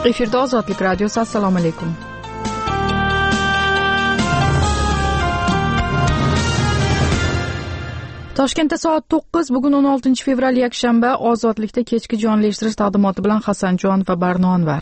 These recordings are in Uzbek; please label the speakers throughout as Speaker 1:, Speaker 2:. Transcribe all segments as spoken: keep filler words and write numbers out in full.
Speaker 1: Efirda Ozodlik radiosi. Assalomu alaykum. Toshkentda soat to'qqiz, bugun o'n oltinchi fevral yakshanba. Ozodlikda kechki jonli eshittirish taqdimoti bilan Hasanjon va Barno Anvar.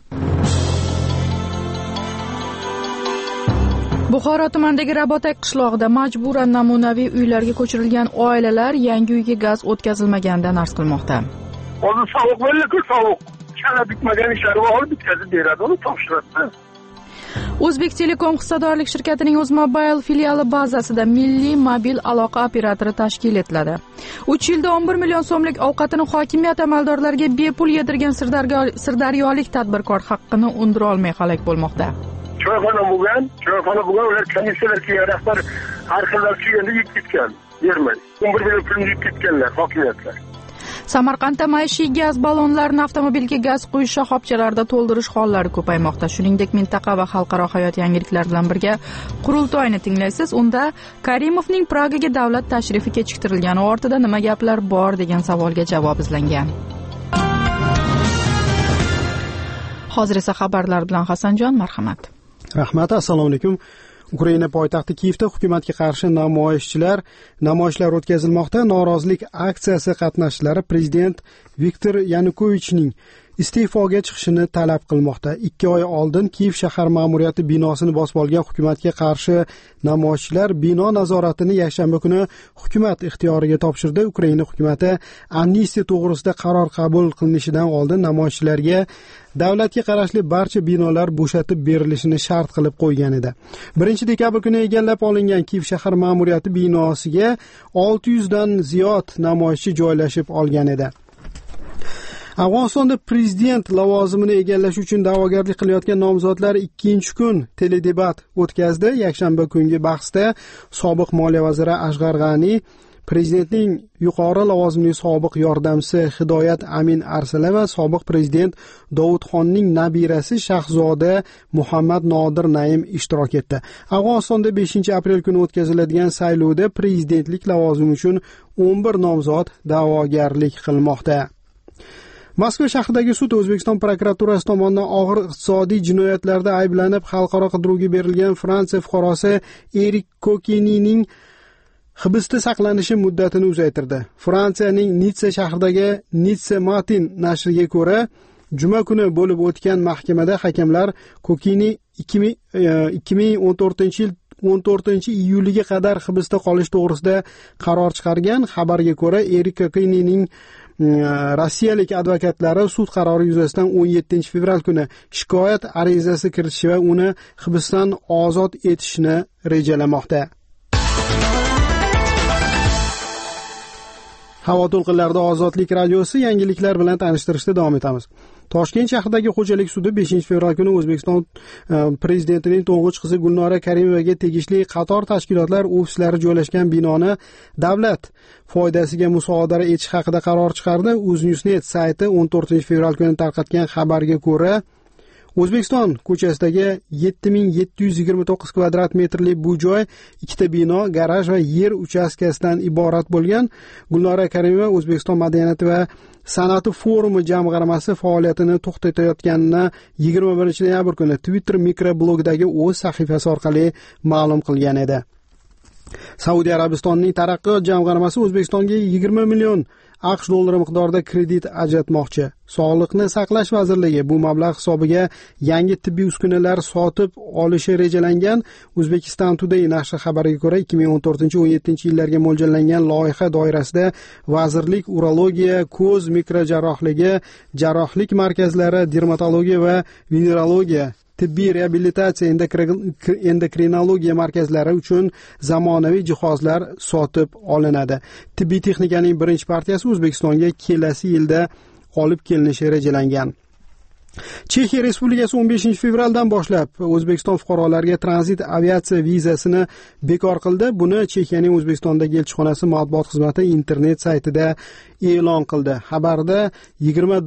Speaker 1: Buxoro tumanidagi Rabotak qishlog'ida majburan namunaviy uylarga ko'chirilgan oilalar yangi uyga gaz o'tkazilmaganidan arz qilmoqda.
Speaker 2: Hozir sovuq bo'ladi-ku, sovuq. Chala bitmagan ishlarni olib bitkazib beradi, uni topshiradi.
Speaker 1: O'zbek Telekom hissadorlik shirkatining O'zmobile filiali bazasida milliy mobil aloqa operatori tashkil etiladi. uch yilda o'n bir million so'mlik ovqatini hokimiyat amaldorlariga bepul yedirgan sirdaryolik tadbirkor haqqini undira olmay halok bo'lmoqda.
Speaker 2: Choyxona bo'lgan, choyxona bo'lgan, ular komissiyalar kelgan, rahbar har xillar kelganda yeb ketgan, bermay. o'n bir million pul yeb ketganlar hokimiyatlar.
Speaker 1: Samarqandda maishiy gaz ballonlarini avtomobilga gaz quyish shoxobchalarida to'ldirish hollari ko'paymoqda. Shuningdek, mintaqa va xalqaro hayot yangiliklari bilan birga qurultoyni tinglaysiz. Unda Karimovning Pragaga davlat tashrifi kechiktirilgani ortida nima gaplar bor degan savolga javob izlangan. Hozir esa xabarlar bilan Hasanjon, marhamat.
Speaker 3: Rahmat, assalomu alaykum. Ukraina poytaxti Kiyevda hukumatga qarshi namoyishchilar namoyishlar o'tkazilmoqda. Norozilik aksiyasi qatnashchilari prezident Viktor Yanukovichning iste'foga chiqishini talab qilmoqda. ikki oy oldin Kiyev shahar ma'muriyati binosini bosib olgan hukumatga qarshi namoyishchilar bino nazoratini yakshanba kuni hukumat ixtiyoriga topshirdi. Ukraina hukumati amnistiya to'g'risida qaror qabul qilinishidan oldin namoyishchilarga davlatga qarashli barcha binolar bo'shatib berilishini shart qilib qo'ygan edi. birinchi dekabr kuni egallab olingan Kiyev shahar ma'muriyati binosiga olti yuz dan ziyod namoyishchi joylashib olgan edi. Afg'onistonda prezident lavozimini egallash uchun da'vogarlik qilayotgan nomzodlar ikkinchi kun teledebat o'tkazdi. Yakshanba kungi bahsda sobiq moliya vaziri Ashg'ar G'ani, prezidentning yuqori lavozimli sobiq yordamchisi Hidoyat Amin Arsalova, sobiq prezident Dovudxonning nabirasi Shahzoda Muhammad Nodir Naim ishtirok etdi. Afg'onistonda beshinchi aprel kuni o'tkaziladigan saylovda prezidentlik lavozimi uchun o'n bir nomzod da'vogarlik qilmoqda. Moskva shahridagi sud O'zbekiston prokuraturasi tomonidan og'ir iqtisodiy jinoyatlarda ayblanib xalqaro qidiruvga berilgan Fransiya fuqarosi Erik Kokinining hibsda saqlanishi muddatini uzaytirdi. Fransiyaning Nitsa shahridagi Nitsa Matin nashriga ko'ra, juma kuni bo'lib o'tgan mahkamada hakamlar Kokini ikki ming o'n to'rtinchi yil o'n to'rtinchi iyuliga qadar hibsda qolish to'g'risida qaror chiqargan. Xabarga ko'ra, Erik Kokinining rossiyalik advokatlari sud qarori yuzasidan o'n yettinchi fevral kuni shikoyat arizasi kiritish va uni hibsdan ozod etishni rejalamoqda. Havo to'lqinlarida Ozodlik radiosi yangiliklar bilan tanishtirishda davom etamiz. Toshkent shahridagi xo'jalik sudi beshinchi fevral kuni O'zbekiston prezidentining to'ng'ich qizi Gulnora Karimovaga tegishli qator tashkilotlar ofislari joylashgan binoni davlat foydasiga musodara etish haqida qaror chiqardi. UzNewsNet sayti o'n to'rtinchi fevral kuni tarqatgan xabarga ko'ra, O'zbekiston ko'chasidagi yetti ming yetti yuz yigirma to'qqiz kvadrat metrli bu joy ikkita bino, garaj va yer uchastkasidan iborat bo'lgan. Gulnora Karimova O'zbekiston madaniyati va san'ati forumi jamg'armasi faoliyatini to'xtatayotganini yigirma birinchi noyabr kuni Twitter mikroblogidagi o'z sahifasi orqali ma'lum qilgan edi. Saudiya Arabistonining taraqqiyot jamg'armasi O'zbekistonga yigirma million AQSh dollari miqdorida kredit ajratmoqchi. Sog'liqni saqlash vazirligi bu mablag' hisobiga yangi tibbiy uskunalar sotib olishi rejalangan. Uzbekistan Today nashri xabariga ko'ra, ikki ming o'n to'rtinchi o'n yettinchi yillarga mo'ljallangan loyiha doirasida vazirlik urologiya, ko'z mikrojarrohligi, jarrohlik markazlari, dermatologiya va venerologiya, tibbiy reabilitatsiya, endokrinologiya markazlari uchun zamonaviy jihozlar sotib olinadi. Tibbiy texnikaning birinchi partiyasi O'zbekistonga kelasi yilda olib kelinishi rejalangan. Chexiya Respublikasi o'n beshinchi fevraldan boshlab O'zbekiston fuqarolariga tranzit aviatsiya vizasini bekor qildi. Buni Chexiyaning O'zbekistondagi elchixonasi matbuot xizmati internet saytida e'lon qildi. Xabarda yigirma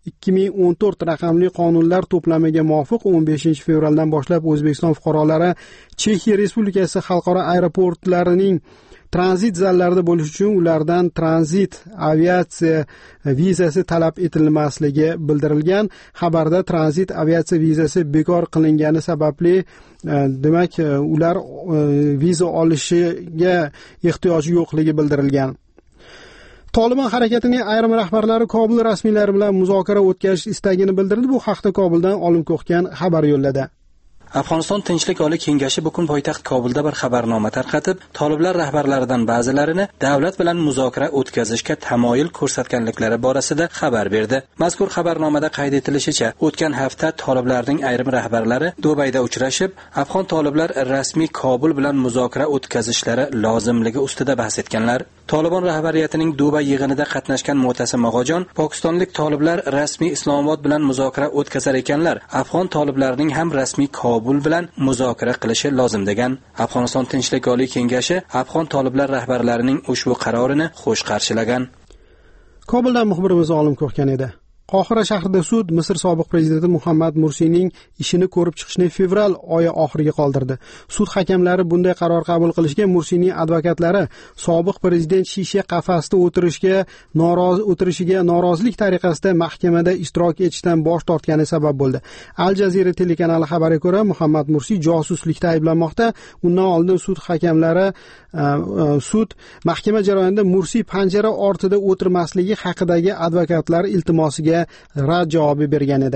Speaker 3: ikki ming o'n to'rt raqamli qonunlar to'plamiga muvofiq o'n beshinchi fevraldan boshlab O'zbekiston fuqarolari Chexiya Respublikasi xalqaro aeroportlarining tranzit zallarida bo'lish uchun ulardan tranzit aviatsiya vizasi talab etilmasligi bildirilgan. Xabarda tranzit aviatsiya vizasi bekor qilingani sababli demak ular viza olishiga ehtiyoji yo'qligi bildirilgan. Tolibon harakatining ayrim rahbarlari Kobul rasmiylari bilan muzokara o'tkazish istagini bildirdi. Bu haqda Kobuldan Olim Ko'xgan xabar yo'lladi.
Speaker 4: Afg'oniston Tinchlik oliy kengashi bugun poytaxt Kobulda bir xabarnoma tarqatib, toliblar rahbarlaridan ba'zilarini davlat bilan muzokara o'tkazishga tamoyil ko'rsatganliklari borasida xabar berdi. Mazkur xabarnomada qayd etilishicha, o'tgan hafta toliblarning ayrim rahbarlari Dubayda uchrashib, afg'on toliblar rasmiy Kobul bilan muzokara o'tkazishlari lozimligi ustida bahs etganlar. Tolibon rahbariyatining Dubay yig'inida qatnashgan Mo'tasim Og'ajon, pokistonlik toliblar rasmiy Islomobod bilan muzokara o'tkazar ekanlar, afg'on toliblarining ham rasmiy Kobul bilan muzokara qilishi lozim degan. Afg'oniston Tinchlik oliy kengashi afg'on toliblar rahbarlarining ushbu qarorini xush qarshilagan.
Speaker 3: Kobuldan muxbirimiz Olim Ko'xgan edi. Qohira shahrida sud Misr sobiq prezidenti Muhammad Mursiyning ishini ko'rib chiqishni fevral oyi oxiriga qoldirdi. Sud hakamlari bunday qaror qabul qilishga Mursiyning advokatlari sobiq prezident shisha qafasda o'tirishga norozi o'tirishiga norozilik tariqasida mahkamada ishtirok etishdan bosh tortgani sabab bo'ldi. Al Jazeera telekanali xabariga ko'ra, Muhammad Mursiy josuslikda ayblanmoqda. Undan oldin sud hakamlari sud mahkama jarayonida Mursiy panjara ortida o'tirmasligi haqidagi advokatlar iltimosiga rad javobi bergan edi.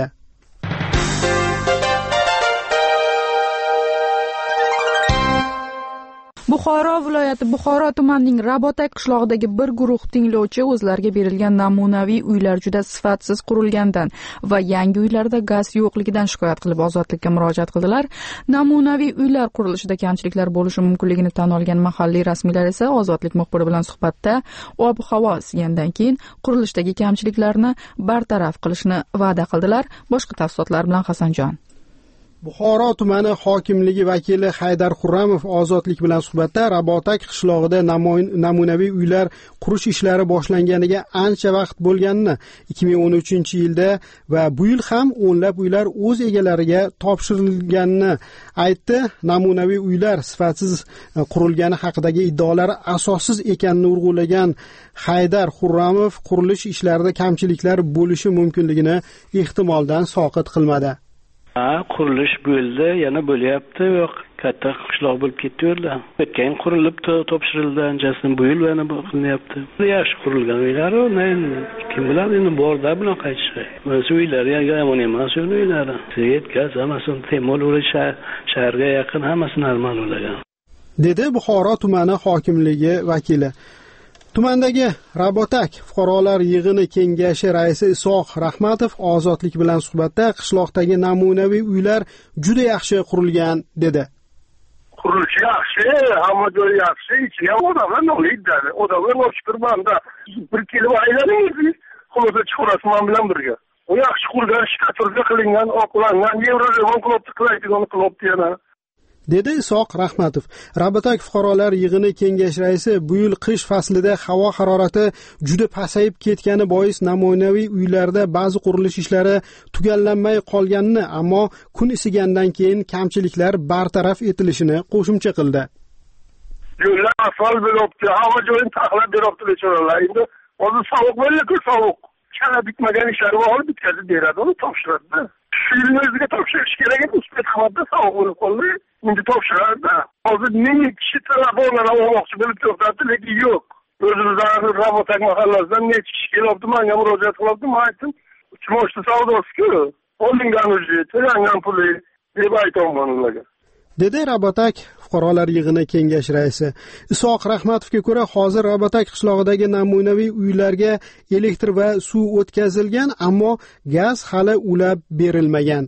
Speaker 1: Buxoro viloyati Buxoro tumanining Rabotak qishlog'idagi bir guruh tinglovchi o'zlariga berilgan namunaviy uylar juda sifatsiz qurilgandan va yangi uylarda gaz yo'qligidan shikoyat qilib ozodlikka murojaat qildilar. Namunaviy uylar qurilishida kamchiliklar bo'lishi mumkinligini tan olgan mahalliy rasmiylar esa Ozodlik muxbiri bilan suhbatda ob-havo isigandan keyin qurilishdagi kamchiliklarni bartaraf qilishni va'da qildilar. Boshqa tafsilotlar bilan Hasanjon.
Speaker 3: Buxoro tumani hokimligi vakili Haydar Xurramov Ozodlik bilan suhbatda Rabotak qishlog'ida namunaviy uylar qurish ishlari boshlanganiga ancha vaqt bo'lganini, ikki ming o'n uchinchi yilda va bu yil ham o'nlab uylar o'z egalariga topshirilganini aytdi. Namunaviy uylar sifatsiz qurilgani haqidagi iddaolar asossiz ekanini urg'ulagan Haydar Xurramov qurilish ishlarida kamchiliklar bo'lishi mumkinligini ehtimoldan soqit qilmadi.
Speaker 5: Ha, qurilish bo'ldi, yana bo'lyapti, yo'q, katta qishloq bo'lib ketdi-yu. O'tgan qurilib topshirildi, anchasini bu yil yana qilinyapti. Yaxshi qurilgan uylar, kim biladi, endi borda bilan qaytishdi. Mana uylar yomon emas, uylari. Yetkaz, hammasini temol urish shaharga yaqin, hammasi normal ulagan.
Speaker 3: Dedi Buxoro tumani hokimligi vakili. Tumandagi Rabotak fuqarolar yig'ini kengashi raisi Isoq Rahmatov Ozodlik bilan suhbatda qishloqdagi namunaviy uylar juda yaxshi qurilgan dedi.
Speaker 2: Qurilishi yaxshi, hamma joyi yaxshi, ichiga odamlar nolaydi. Odamlar noshkurmanda bir kelib aylanib, xulosa chiqarasman bilan birga. U yaxshi qurilgan, shtaturga qilingan, oqlangan, Yevroreform qilib qilaydigan qilibdi yana.
Speaker 3: Dedi Isoq Rahmatov. Rabotak fuqarolar yig'ini kengash raisi bu yil qish faslida havo harorati juda pasayib ketgani bois namunaviy uylarda ba'zi qurilish ishlari tugallanmay qolganini, ammo kun isigandan keyin kamchiliklar bartaraf etilishini qo'shimcha qildi.
Speaker 2: Yo'llar asfalt bo'libdi, havo joyini taxlab beribdi bechoralar. Endi hozir sovuq bo'ldi-ku, sovuq. Chala bitmagan ishlarni olib bitkazib beradi, uni topshiradi. Filni o'ziga topshirish kerak edi, ustiga xabarda sovuq bo'lib qoldi. Endi topshiradi. Hozir ming kishi telefonlar olmoqchi bo'lib turibdi, lekin yo'q. O'zimizdan Rabotak mahallasidan necha kishi kelibdi, menga murojaat qilibdi, men aytdim, uchmoshni savdosi-ku, olingan uji, to'langan puli deb aytaman ularga.
Speaker 3: Dedi Rabotak fuqarolar yig'ini kengash raisi. Isoq Rahmatovga ko'ra, hozir Rabotak qishlog'idagi namunaviy uylarga elektr va suv o'tkazilgan, ammo gaz hali ulab berilmagan.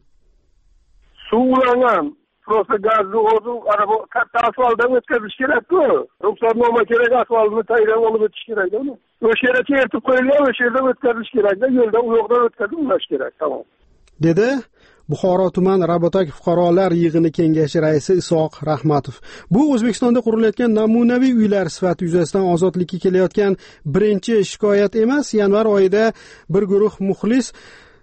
Speaker 2: Suv ulangan, prosta gazni o'zi araba katta asfaltdan o'tkazish kerak-ku. Ruxsatnoma kerak, asfaltni tayyor olib o'tish kerak uni. O'sha yerga chertib qo'yilgan, o'sha yerdan o'tkazish kerak-da, yo'ldan u yoqdan o'tkazib ulash kerak, tamom.
Speaker 3: Dedi Buxoro tuman Rabotak fuqarolar yig'ini kengashi raisi Isoq Rahmatov. Bu O'zbekistonda qurilayotgan namunaviy uylar sifati yuzasidan Ozodlikka kelayotgan birinchi shikoyat emas. Yanvar oyida bir guruh muxlis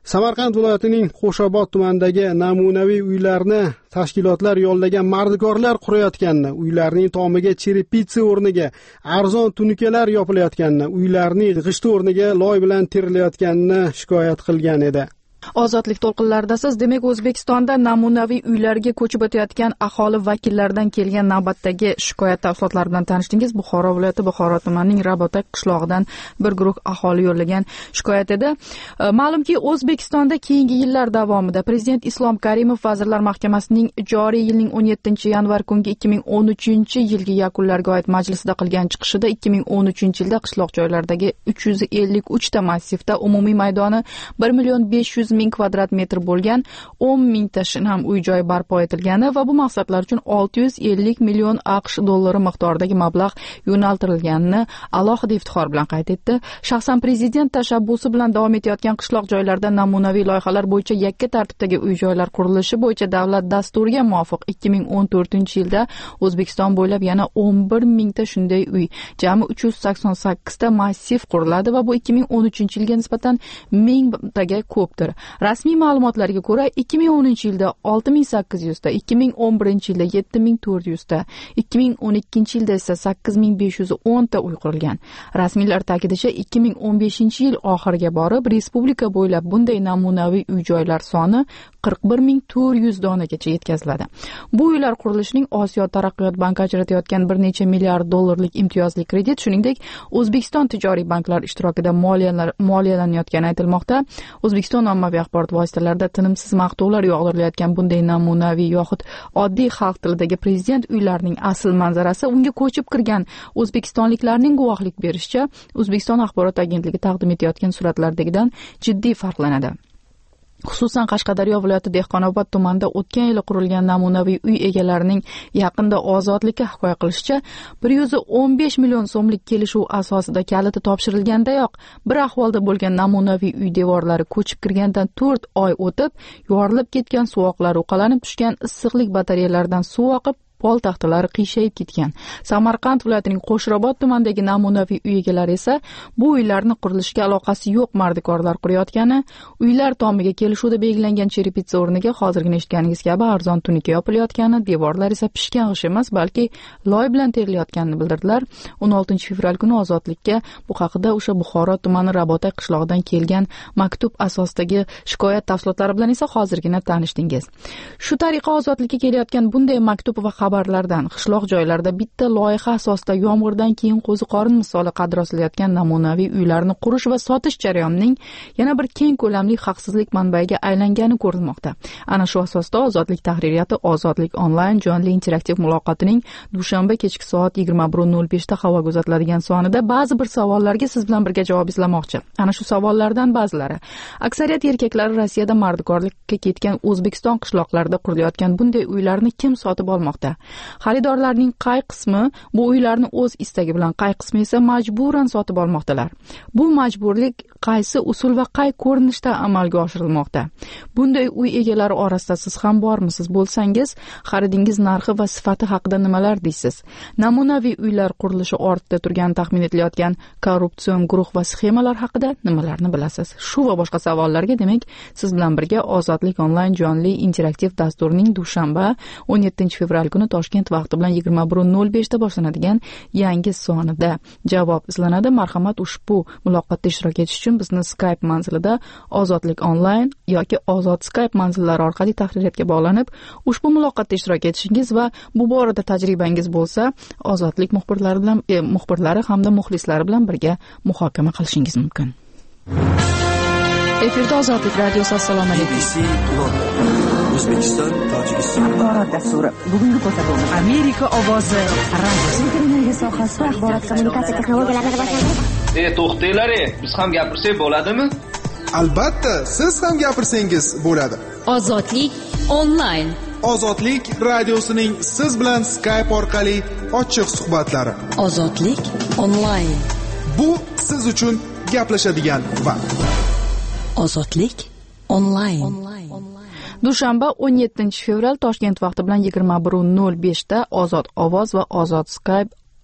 Speaker 3: Samarqand viloyatining Qo'shrabot tumanidagi namunaviy uylarni tashkilotlar yollagan mardikorlar qurayotganini, uylarning tomiga cherepitsa o'rniga arzon tunukalar yopilayotganini, uylarning g'ishti o'rniga loy bilan terilayotganini shikoyat qilgan edi.
Speaker 1: Ozodlik to'lqinlaridasiz. Demak, O'zbekistonda namunaviy uylarga ko'chib o'tayotgan aholi vakillaridan kelgan navbatdagi shikoyat tafsilotlari bilan tanishdingiz. Buxoro viloyati Buxoro tumanining Rabotak qishlog'idan bir guruh aholi yo'llagan shikoyat edi. Ma'lumki, O'zbekistonda keyingi yillar davomida Prezident Islom Karimov Vazirlar Mahkamasining joriy yilning o'n yettinchi yanvar kungi ikki ming o'n uchinchi yilgi yakunlarga oid majlisida qilgan chiqishida ikki ming o'n uchinchi yilda qishloq joylardagi uch yuz ellik uch ta massivda umumiy maydoni bir million besh yuz ming kvadrat metr bo'lgan o'n mingta shinam uy-joy barpo etilgani va bu maqsadlar uchun olti yuz ellik million AQSh dollari miqdoridagi mablag' yo'naltirilganini alohida iftixor bilan qayd etdi. Shaxsan prezident tashabbusi bilan davom etayotgan qishloq joylarda namunaviy loyihalar bo'yicha yakka tartibdagi uy-joylar qurilishi bo'yicha davlat dasturiga muvofiq ikki ming o'n to'rtinchi yilda O'zbekiston bo'ylab yana o'n bir mingta shunday uy, jami uch yuz sakson sakkiz ta massiv quriladi va bu ikki ming o'n uchinchi yilga nisbatan mingtaga ko'pdir. Rasmiy ma'lumotlarga ko'ra ikki ming o'ninchi yilda olti ming sakkiz yuz ta, ikki ming o'n birinchi yilda yetti ming to'rt yuz ta, ikki ming o'n ikkinchi yilda esa sakkiz ming besh yuz o'n ta uy qurilgan. Rasmiylar ta'kidlashicha ikki ming o'n beshinchi yil oxiriga borib respublika bo'ylab bunday namunaviy uy-joylar soni qirq bir ming to'rt yuz donagacha yetkaziladi. Bu uylar qurilishining Osiyo taraqqiyot banki ajratayotgan bir necha milliard dollarlik imtiyozli kredit, shuningdek O'zbekiston tijoriy banklar ishtirokida moliyalanayotgani aytilmoqda. O'zbekiston ommaviy axborot vositalarida tinimsiz maqtovlar yog'dirilayotgan bunday namunaviy yoxud oddiy xalq tilidagi prezident uylarining asl manzarasi unga ko'chib kirgan o'zbekistonliklarning guvohlik berishicha O'zbekiston axborot agentligi taqdim etayotgan suratlardagidan jiddiy farqlanadi. Xususan Qashqadaryo viloyati Dehqonobod tumanida o'tgan yili qurilgan namunaviy uy egalarining yaqinda Ozodlikka hikoya qilishicha bir yuz o'n besh million so'mlik kelishuv asosida kaliti topshirilgandayoq bir ahvolda bo'lgan namunaviy uy devorlari ko'chib kirgandan to'rt oy o'tib yorilib ketgan suvoqlar uqalanib tushgan issiqlik batareyalaridan suv oqib pol taxtalari qiyshayib ketgan. Samarqand viloyatining Qo'shrabot tumanidagi namunaviy uy egalari esa bu uylarni qurilishiga aloqasi yo'q mardikorlar qurayotgani, uylar tomiga kelishuvda belgilangan cherepitsa o'rniga hozirgina eshitganingiz kabi arzon tunuka yopilayotgani, devorlar esa pishgan g'ish emas, balki loy bilan terilayotganini bildirdilar. o'n oltinchi fevral kuni Ozodlikka bu haqida o'sha Buxoro tumani Rabotak qishlog'idan kelgan maktub asosidagi shikoyat tafsilotlari bilan esa hozirgina tanishdingiz. Shu tariqa Ozodlikka kelayotgan bunday maktub va xabarlardan qishloq joylarda bitta loyiha asosida yomg'irdan keyin qo'ziqorin misoli qad rostlayotgan namunaviy uylarni qurish va sotish jarayonining yana bir keng ko'lamli haqsizlik manbaiga aylangani ko'rilmoqda. Ana shu asosda Ozodlik tahririyati Ozodlik onlayn jonli interaktiv muloqotining dushanba kechki soat yigirma bir nol besh da havoga uzatiladigan sonida ba'zi bir savollarga siz bilan birga javob izlamoqchi. Ana shu savollardan ba'zilari: aksariyat erkaklar Rossiyada mardikorlikka ketgan O'zbekiston qishloqlarida qurilayotgan bunday uylarni kim sotib olmoqda? Xaridorlarning qay qismi bu uylarni o'z istagi bilan, qay qismi esa majburan sotib olmoqdalar? Bu majburlik qaysi usul va qay ko'rinishda amalga oshirilmoqda? Bunday uy egalari orasida siz ham bormisiz? Bo'lsangiz, xaridingiz narxi va sifati haqida nimalar deysiz? Namunaviy uylar qurilishi ortida turgan taxmin etilayotgan korrupsion guruh va sxemalar haqida nimalarni bilasiz? Shu va boshqa savollarga demak siz bilan birga Ozodlik onlayn jonli interaktiv dasturining dushanba o'n yettinchi fevral kuni Toshkent vaqti bilan yigirma bir nol besh da boshlanadigan yangi sonida javob izlanadi. Marhamat, ushbu muloqotda ishtirok etish uchun bizni Skype manzilida Ozodlik onlayn yoki Ozod Skype manzillari orqali tahririyatga bog'lanib, ushbu muloqotda ishtirok etishingiz va bu borada tajribangiz bo'lsa, Ozodlik muxbirlari bilan e, muxbirlari hamda muxlislari bilan birga muhokama qilishingiz mumkin. Efirda Ozodlik radiosi. Assalomu alaykum.
Speaker 6: O'zbekiston, Tojikiston axborot dasturi. Bugungi ko'rsatuvimiz Amerika ovozi radiosi. Televiziya sohasida axborot kommunikatsiya texnologiyalarini rivojlantirish. E, to'xtanglar, biz ham gapirsak bo'ladimi?
Speaker 7: Albatta, siz ham gapirsangiz bo'ladi.
Speaker 8: Ozodlik onlayn.
Speaker 7: Ozodlik radiosining siz bilan Skype orqali ochiq suhbatlari.
Speaker 8: Ozodlik onlayn.
Speaker 7: Bu siz uchun gaplashadigan vaqt.
Speaker 8: Ozodlik onlayn.
Speaker 1: Dushanba o'n yettinchi fevral Toshkent vaqti bilan yigirma bir nol besh da Ozod ovoz va Ozod Skype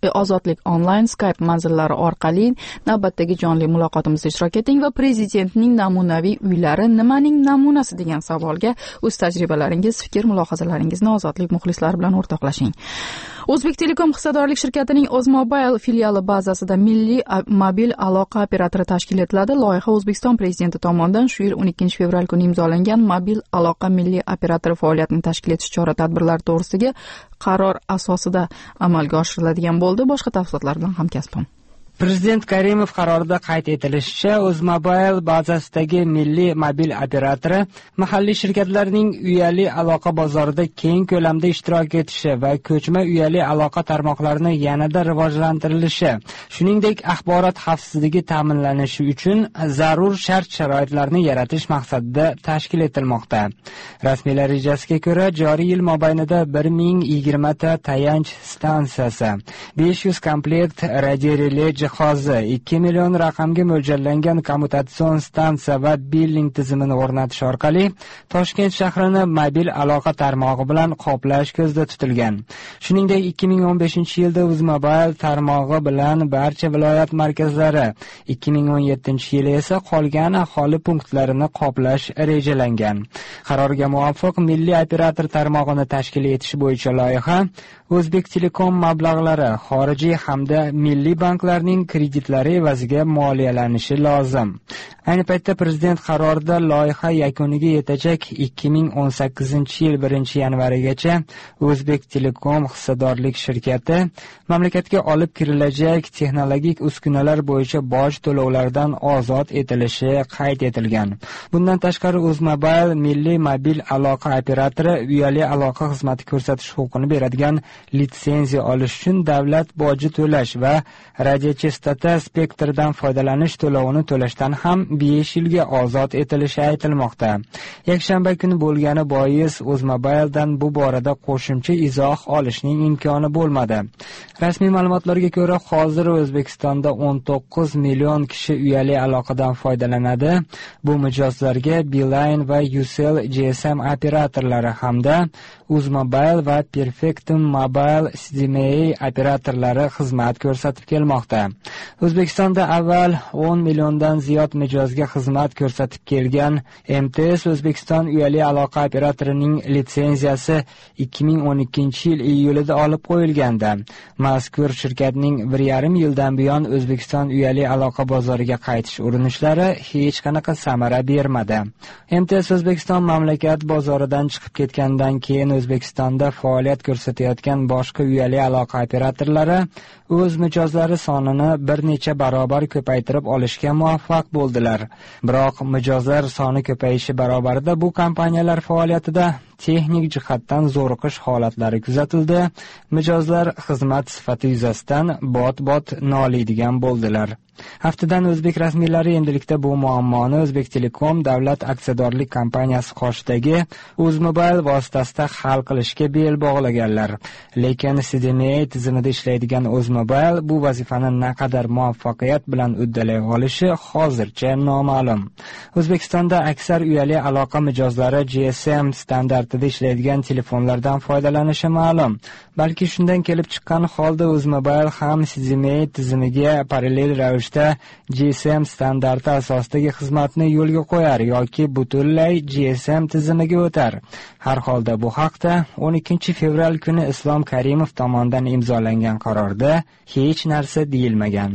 Speaker 1: ozodlik onlayn Skype manzillari orqali navbatdagi jonli muloqotimizda ishtirok eting va prezidentning namunaviy uylari nimaning namunasi degan savolga o'z tajribalaringiz, fikr, mulohazalaringizni ozodlik muxlislari bilan o'rtoqlashing. O'zbek Telekom hissadorlik shirkatining O'zmobile filiali bazasida milliy mobil aloqa operatori tashkil etiladi. Loyiha O'zbekiston prezidenti tomonidan shu yil o'n ikkinchi fevral kuni imzolangan mobil aloqa milliy operatori faoliyatini tashkil etish chora-tadbirlari to'g'risidagi qaror asosida amalga oshiriladigan bo'ldi. Boshqa tafsilotlar bilan hamkasbim.
Speaker 9: Prezident Karimov qarorida qayd etilishicha, O'zmobile bazasidagi milliy mobil operatori mahalliy shirkatlarning uyali aloqa bozorida keng ko'lamda ishtirok etishi va ko'chma uyali aloqa tarmoqlarini yanada rivojlantirilishi, shuningdek axborot xavfsizligi ta'minlanishi uchun zarur shart-sharoitlarni yaratish maqsadida tashkil etilmoqda. Rasmiylar rejasiga ko'ra, joriy yil mobaynida bir ming yigirma ta tayanch stansiyasi, besh yuz komplekt radio-relay jihozi, ikki million raqamga mo'ljallangan kommutatsion stansiya va billing tizimini o'rnatish orqali Toshkent shahrini mobil aloqa tarmog'i bilan qoplash ko'zda tutilgan. Shuningdek, ikki ming o'n beshinchi yilda O'zmobile tarmog'i bilan barcha viloyat markazlari, ikki ming o'n yettinchi yili esa qolgan aholi punktlarini qoplash rejalangan. Qarorga muvofiq milliy operator tarmog'ini tashkil etish bo'yicha loyiha O'zbek Telekom mablag'lari xorijiy hamda milliy banklarning kreditlari evaziga moliyalanishi lozim. Ayni paytda prezident qarorida loyiha yakuniga yetajak ikki ming o'n sakkizinchi yil birinchi yanvarigacha O'zbek Telekom hissadorlik shirkati mamlakatga olib kirilajak texnologik uskunalar bo'yicha boj to'lovlaridan ozod etilishi qayd etilgan. Bundan tashqari O'zmobile milliy mobil aloqa operatori uyali aloqa xizmati ko'rsatish huquqini beradigan litsenziya olish uchun davlat boji to'lash va radiochastota spektrdan foydalanish to'lovini to'lashdan ham besh yilga ozod etilishi aytilmoqda. Yakshanba kuni bo'lgani bois O'zmobiledan bu borada qo'shimcha izoh olishning imkoni bo'lmadi. Rasmiy ma'lumotlarga ko'ra, hozir O'zbekistonda o'n to'qqiz million kishi uyali aloqadan foydalanadi. Bu mijozlarga Beeline va Ucell G S M operatorlari hamda O'zmobile va Perfectum Mobile C D M A operatorlari xizmat ko'rsatib kelmoqda. O'zbekistonda avval o'n milliondan ziyod mijozga xizmat ko'rsatib kelgan M T S O'zbekiston uyali aloqa operatorining litsenziyasi ikki ming o'n ikkinchi yil iyulida olib qo'yilganda, mazkur shirkatning bir yarim yildan buyon O'zbekiston uyali aloqa bozoriga qaytish urinishlari hech qanaqa samara bermadi. M T S O'zbekiston mamlakat bozoridan chiqib ketgandan keyin O'zbekistonda faoliyat ko'rsatayotgan boshqa uyali aloqa operatorlari o'z mijozlari sonini bir necha barobar ko'paytirib olishga muvaffaq bo'ldilar. Biroq mijozlar soni ko'payishi barobarida bu kompaniyalar faoliyatida texnik jihatdan zo'riqish holatlari kuzatildi. Mijozlar xizmat sifati yuzasidan bot-bot noliydigan bo'ldilar. Haftadan o'zbek rasmiylari endilikda bu muammoni O'zbek Telekom davlat aksiyadorlik kompaniyasi qoshidagi O'zmobile vositasida hal qilishga bel bog'laganlar. Lekin C D M A tizimida ishlaydigan O'zmobile bu vazifani naqadar muvaffaqiyat bilan uddalay olishi hozircha noma'lum. O'zbekistonda aksar uyali aloqa mijozlari G S M standartida ishlaydigan telefonlardan foydalanishi ma'lum. Balki shundan kelib chiqqan holda O'zmobile ham C D M A tizimiga parallel ravishda G S M standarti asosidagi xizmatni yo'lga qo'yar yoki butunlay G S M tizimiga o'tar. Har holda bu haqda o'n ikkinchi fevral kuni Islom Karimov tomonidan imzolangan qarorda hech narsa deyilmagan.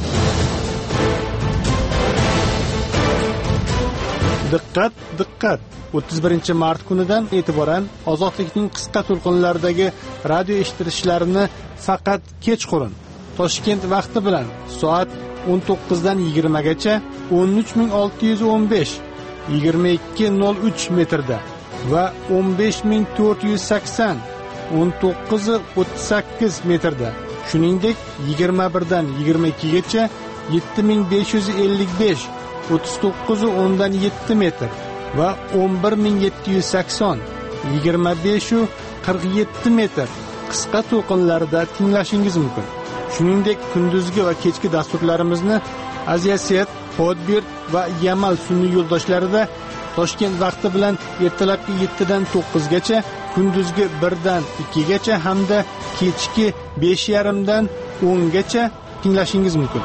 Speaker 3: Diqqat, diqqat! o'ttiz birinchi mart kunidan e'tiboran ozodlikning qisqa to'lqinlaridagi radio eshitilishlarini faqat kechqurun Toshkent vaqti bilan soat o'n to'qqizdan yigirmagacha o'n uch ming olti yuz o'n besh yigirma ikki nol uch metrda va o'n besh ming to'rt yuz sakson o'n to'qqiz o'ttiz sakkiz metrda, shuningdek yigirma birdan yigirma ikkigacha yetti ming besh yuz ellik besh o'ttiz to'qqiz o'ndan yetti metr va o'n bir ming yetti yuz sakson yigirma besh qirq yetti metr qisqa to'lqinlarida tinglashingiz mumkin. Shuningdek, kunduzgi va kechki dasturlarimizni Aziyaset, Podbird va Yamal sun'iy yo'ldoshlarida Toshkent vaqti bilan ertalabki yettidan to'qqizgacha, kunduzgi birdan ikkigacha hamda kechki besh yarim dan
Speaker 7: o'ngacha tinglashingiz mumkin.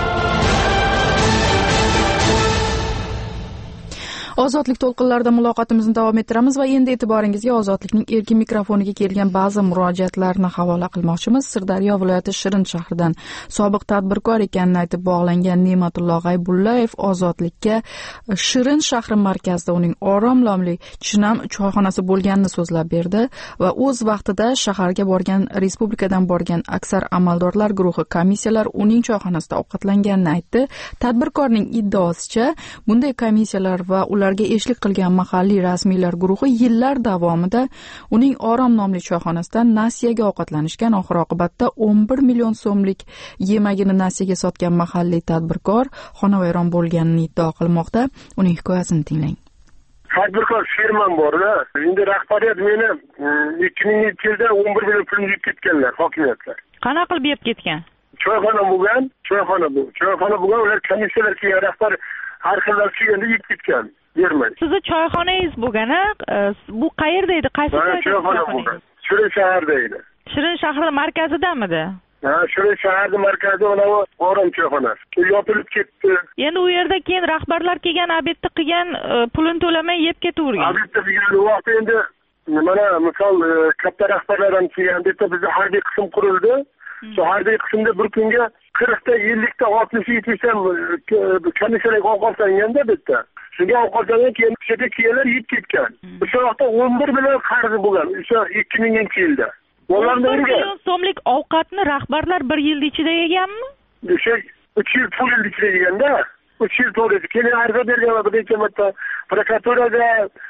Speaker 1: Ozodlik to'lqinlarida muloqotimizni davom ettiramiz va endi e'tiboringizga Ozodlikning erkin mikrofoniga kelgan ba'zi murojaatlarni havola qilmoqchimiz. Sirdaryo viloyati Shirin shahridan sobiq tadbirkor ekanini aytib bog'langan Ne'matullo G'aybullayev Ozodlikka Shirin shahri markazida uning oromlomli chinam choyxonasi bo'lganini so'zlab berdi va o'z vaqtida shaharga borgan, respublikadan borgan aksar amaldorlar guruhi, komissiyalar uning choyxonasida ovqatlanganini aytdi. Tadbirkorning iddaosicha, bunday komissiyalar va ularga eshlik qilgan mahalliy rasmiylar guruhi yillar davomida uning Orom nomli choyxonasidan nasiyaga ovqatlanishgan. Oxir oqibatda o'n bir million so'mlik yemagini nasiyaga sotgan mahalliy tadbirkor xonavayron bo'lganini iddao qilmoqda. Uning hikoyasini tinglang.
Speaker 2: Tadbirkor firmam borda. Endi rahbariyat meni ikki ming yetti yilda o'n bir million pul yeb ketganlar, hokimiyatlar.
Speaker 10: Qanaqa qilib yeb ketgan?
Speaker 2: Choyxona bo'lgan, choyxona bu. Choyxona bo'lgan, ular komissiyalar kelgan, rahbar har xillar kelganda yeb ketgan. Bermaydi.
Speaker 10: Sizni choyxonangiz bo'lgan-a? Bu qayerda edi? Qaysi joyda?
Speaker 2: Choyxona bo'lgan. Shirin shaharda edi.
Speaker 10: Shirin shahri markazidamidi?
Speaker 2: Ha, Shirin shaharda markazida mana bu Orom choyxonasi. Yopilib ketdi.
Speaker 10: Endi u yerda keyin rahbarlar kelgan, obedni qilgan, pulini to'lamay yeb ketavergan.
Speaker 2: Obedni qilgan vaqt endi mana misol katta rahbarlar ham kelgan, deb bizda harbiy qism qurildi. Shu harbiy qismda bir kunga qirqta, ellikta, oltmish, yetmish ta komissiyalarga ovqatlanganda bitta. Shunga ovqatlangan keyin chetga kelganlar yeb ketgan. O'sha vaqtda o'n bir million qarzi bo'lgan. O'sha ikki ming yilda.
Speaker 10: o'n bir million so'mlik ovqatni rahbarlar bir yil ichida yeganmi?
Speaker 2: O'sha uch yil to'rt yil ichida yeganda, uch yil to'rt yil. Keyin arza bergan bir necha marta prokuraturada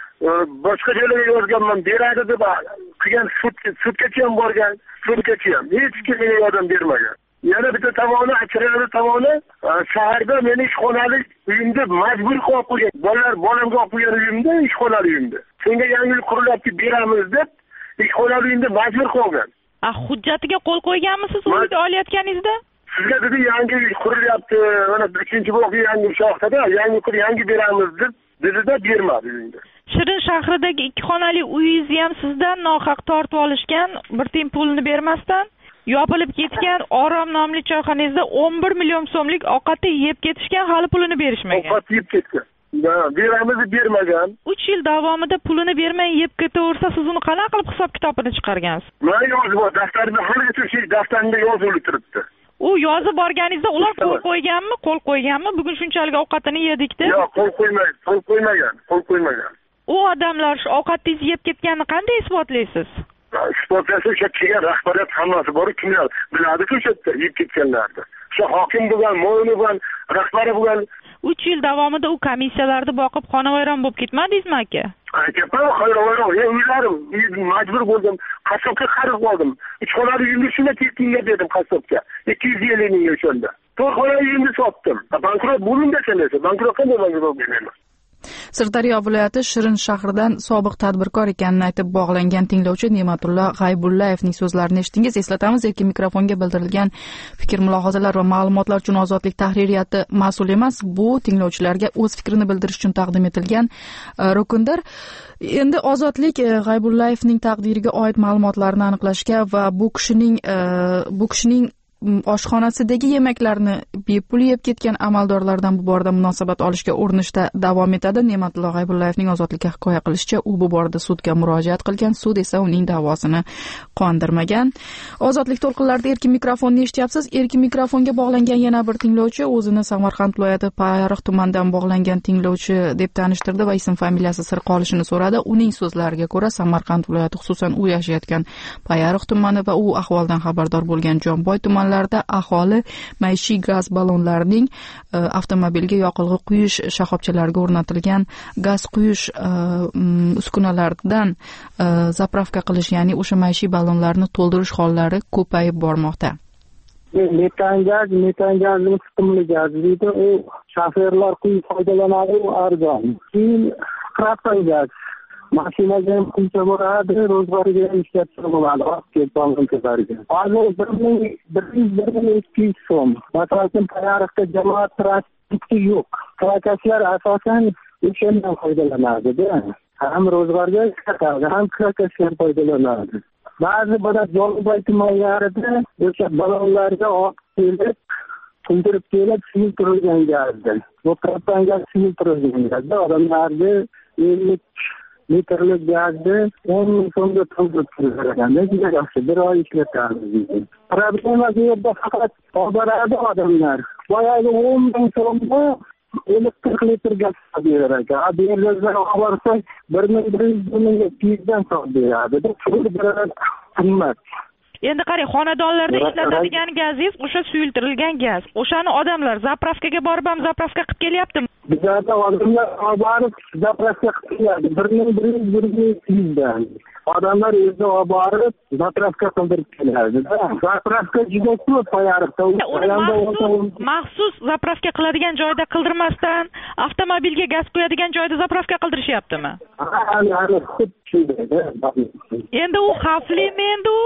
Speaker 2: boshqa joylarga yozganman, beradi deb qilgan, sudgacha ham borgan, sudgacha ham hech kimga yordam bermagan. Yana bitta tomoni, Achirali tomoni shaharda meni ishxonalik uyimda majbur qilib qo'ygan. Bolalar bolamga olib qo'ygan uyimda, ishxonalik uyimda. Senga yangi uy qurilib beramiz deb ishxonalik uyimda majbur qilgan.
Speaker 10: A, hujjatiga qo'l qo'yganmisiz uyda olayotganingizda?
Speaker 2: Sizga dedi yangi uy qurilyapti, mana uchinchi blok yangi shoxtada, yangi uy yangi beramiz deb dedi-da bermadi uyimda.
Speaker 10: Shirin shahridagi ikki xonali uyingizni ham sizdan nohaq tortib olishgan, bir tiyin pulni bermasdan yopilib ketgan Orom nomli choyxonangizda o'n bir million so'mlik ovqatni yeb ketishgan, hali pulini berishmagan.
Speaker 2: Ovqat yeb ketgan. Da, beramiz bermagan.
Speaker 10: uch yil davomida pulini bermay yeb ketaversa, siz uni qanaqa qilib hisob-kitobini chiqargansiz?
Speaker 2: Men yozib bor, daftarimda haligacha shu daftarimda yozilib turibdi.
Speaker 10: U yozib borganingizda ular qo'l qo'yganmi? Qo'l qo'yganmi? Bugun shunchalik ovqatini yedik-da.
Speaker 2: Yo'q, qo'l qo'ymagan, qo'l qo'ymagan, qo'l qo'ymagan.
Speaker 10: U odamlar shu ovqatingizni yeb ketganini qanday isbotlaysiz?
Speaker 2: Isbotlasa o'sha kelgan rahbariyat hammasi bor, kimlar biladi-ku o'sha yerda yeb ketganlarni. O'sha hokim bo'lgan, mo'yini bo'lgan, rahbari bo'lgan.
Speaker 10: uch yil davomida u komissiyalarni boqib xonavayron bo'lib ketmadingizmi aka?
Speaker 2: Aytayapman, xonavayron, uylarim, majbur bo'ldim, qassobga qarz oldim. uch xonali uyimni shunday tekinga berdim qassobga. ikki yuz ellik ming o'shanda. to'rt xonali uyimni sotdim. Bankrot bo'ldim desam esa, bankrot qanday bankrot bo'lmayman.
Speaker 1: Sirdaryo viloyati Shirin shahridan sobiq tadbirkor ekanini aytib bog'langan tinglovchi Ne'matullo G'aybullaevning so'zlarini eshitdingiz. Eslatamiz, erkin mikrofonga bildirilgan fikr, mulohazalar va ma'lumotlar uchun Ozodlik tahririyati mas'ul emas. Bu tinglovchilarga o'z fikrini bildirish uchun taqdim etilgan rukundir. Endi Ozodlik G'aybullaevning taqdiriga oid ma'lumotlarni aniqlashga va bu kishining bu kishining oshxonasidagi yemeklarni bepul yeb ketgan amaldorlardan bu borada munosabat olishga urinishda davom etadi. Ne'matullo G'aybullaevning Ozodlikka hikoya qilishicha, u bu borada sudga murojaat qilgan, sud esa uning da'vosini qondirmagan. Ozodlik to'lqinlarida erkin mikrofonni eshityapsiz. Erkin mikrofonga bog'langan yana bir tinglovchi o'zini Samarqand viloyati Payariq tumanidan bog'langan tinglovchi deb tanishtirdi va ism familiyasi sir qolishini so'radi. Uning so'zlariga ko'ra, Samarqand viloyati, xususan u yashayotgan Payariq tumani va u ahvoldan xabardor bo'lgan Jonboy tumanlari aholi maishiy gaz ballonlarining avtomobilga yoqilg'i quyish shoxobchalariga o'rnatilgan gaz quyish uskunalaridan zapravka qilish, ya'ni o'sha maishiy ballonlarni to'ldirish hollari ko'payib bormoqda.
Speaker 11: Metan gaz, metan gazni chiqimli gaz deydi, u shoferlar quyib foydalanadi, u arzon. Keyin propan gaz, mashinaga ham qancha boradi, ro'zg'origa ham ishlatsa bo'ladi, olib kelib bankomatlarga. Hozir bir ming ikki yuz so'm. Masalan, Payariqda jamoat transporti yo'q. Kirakashlar asosan o'shandan foydalanadi-da. Ham ro'zg'orga ishlatadi, ham kirakashlar foydalanadi. ba'zi bir Jolibay tumanlarida o'sha ballonlarga oq kelib to'ldirib kelib suyultirilgan gazdir. Bu propan-gaz suyultirilgan gazda odamlarga ellik litrlik gazni o'n ming so'mga to'ldirib kelgan. Juda yaxshi, bir oy ishlatamiz. Problema bu yerda faqat oboradi odamlar. Boyagi o'n ming so'mga elektr litr gaz beradi. A bu yerda oborsak bir ming bir yuz dan so'm beradi. Bu bir qimmat.
Speaker 10: Endi qarang, xonadonlarda ishlatadigan gazingiz o'sha suyultirilgan gaz. O'shani odamlar zapravkaga borib ham zapravka qilib kelyaptimi?
Speaker 11: Bizda odamlar borib zapravka qilib kelyapti. bir ming bir yuz dan. Odamlar o'zi borib zapravka qildirib keladi. Zapravka juda ko'p qo'yaribdi.
Speaker 10: Maxsus zapravka qiladigan joyda qildirmasdan avtomobilga gaz quyadigan joyda zapravka qildirishyaptimi? Endi u xavflimi endi u?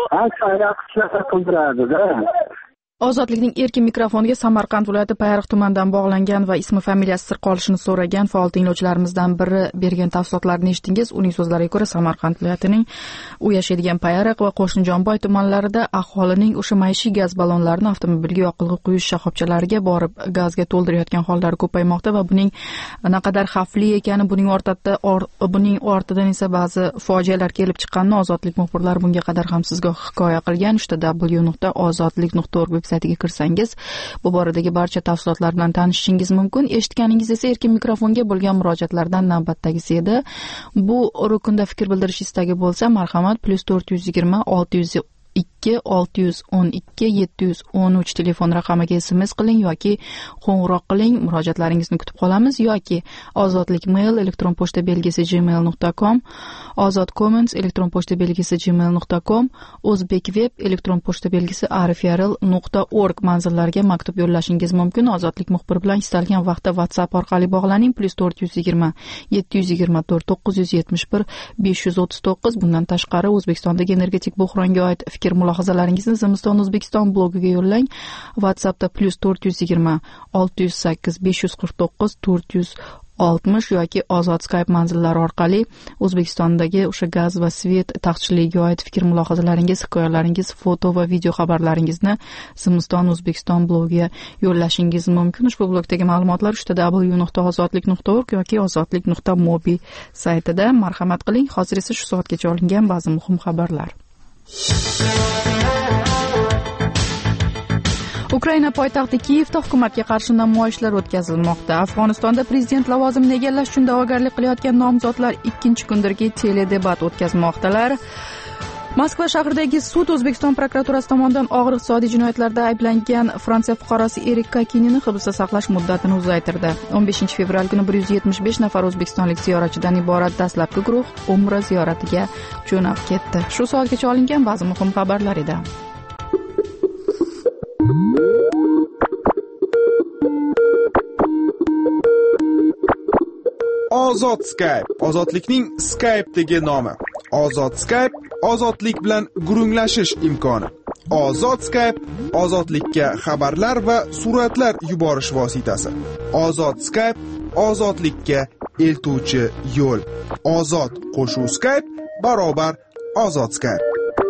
Speaker 1: Ozodlikning erkin mikrofoniga Samarqand viloyati Payariq tumanidan bog'langan va ismi familiyasi sir qolishini so'ragan faol tinglovchilarimizdan biri bergan tafsilotlarni eshitdingiz. Uning so'zlariga ko'ra, Samarqand viloyatining u yashaydigan Payariq va Qo'shnijonboy tumanlarida aholining o'sha maishiy gaz ballonlarini avtomobilga yoqilg'i quyish shoxobchalariga borib gazga to'ldirayotgan hollari ko'paymoqda va buning naqadar xavfli ekani, buning ortida or, buning ortidan esa ba'zi fojialar kelib chiqqanini Ozodlik muxbirlari bunga qadar ham sizga hikoya qilgan. Ishda w nuqta ozodlik nuqta org saytiga kirsangiz bu boradagi barcha tafsilotlar bilan tanishishingiz mumkin. Eshitganingiz esa erkin mikrofonga bo'lgan murojaatlardan navbatdagisi edi. Bu rukunda fikr bildirish istagi bo'lsa, marhamat plus to'rt yuz yigirma olti yuz ikki olti yuz o'n ikki yetti yuz o'n uch telefon raqamiga S M S qiling yoki qo'ng'iroq qiling. Murojaatlaringizni kutib qolamiz. Yoki ozodlik mail elektron pochta belgisi gmail nuqta com, ozod comments elektron pochta belgisi gmail nuqta com, o'zbek web elektron pochta belgisi arifyarl nuqta org manzillariga maktub yo'llashingiz mumkin. Ozodlik muxbiri bilan istalgan vaqtda WhatsApp orqali bog'laning. plus to'rt yuz yigirma yetti yuz yigirma to'rt to'qqiz yuz yetmish bir besh yuz o'ttiz to'qqiz. Bundan tashqari O'zbekistondagi energetik buhronga oid fikr mulohazalaringizni Zimiston O'zbekiston blogiga yo'llang. WhatsAppda plus to'rt yuz yigirma olti yuz sakkiz besh yuz qirq to'qqiz to'rt yuz oltmish yoki ozod Skype manzillari orqali O'zbekistondagi o'sha gaz va svet taqchilligiga oid fikr mulohazalaringiz, hikoyalaringiz, foto va video xabarlaringizni Zimiston O'zbekiston blogiga yo'llashingiz mumkin. Ushbu blogdagi ma'lumotlar uchta w nuqta ozodlik nuqta org yoki ozodlik nuqta mobi saytida. Marhamat qiling. Hozir esa shu soatgacha olingan ba'zi muhim xabarlar. Ukraina poytaxti Kiyevda hukumatga qarshi namoyishlar o'tkazilmoqda. Afg'onistonda prezident lavozimini egallash uchun da'vogarlik qilayotgan nomzodlar ikkinchi kundirki teledebat o'tkazmoqdalar. Moskva shahridagi sud O'zbekiston prokuraturasi tomonidan og'ir iqtisodiy jinoyatlarda ayblangan Fransiya fuqarosi Erik Kakinini hibsda saqlash muddatini uzaytirdi. o'n beshinchi fevral kuni bir yuz yetmish besh nafar o'zbekistonlik ziyoratchidan iborat dastlabki guruh Umra ziyoratiga jo'nab ketdi. Shu soatgacha olingan ba'zi muhim xabarlar edi.
Speaker 7: Ozod Skype, ozodlikning Skype'dagi nomi. Ozod Skype, ozodlik bilan gurunglashish imkoni. Ozod Skype, ozodlikka xabarlar va suratlar yuborish vositasi. Ozod Skype, ozodlikka eltuvchi yo'l. Ozod qo'shuv Skype barobar ozod Skype.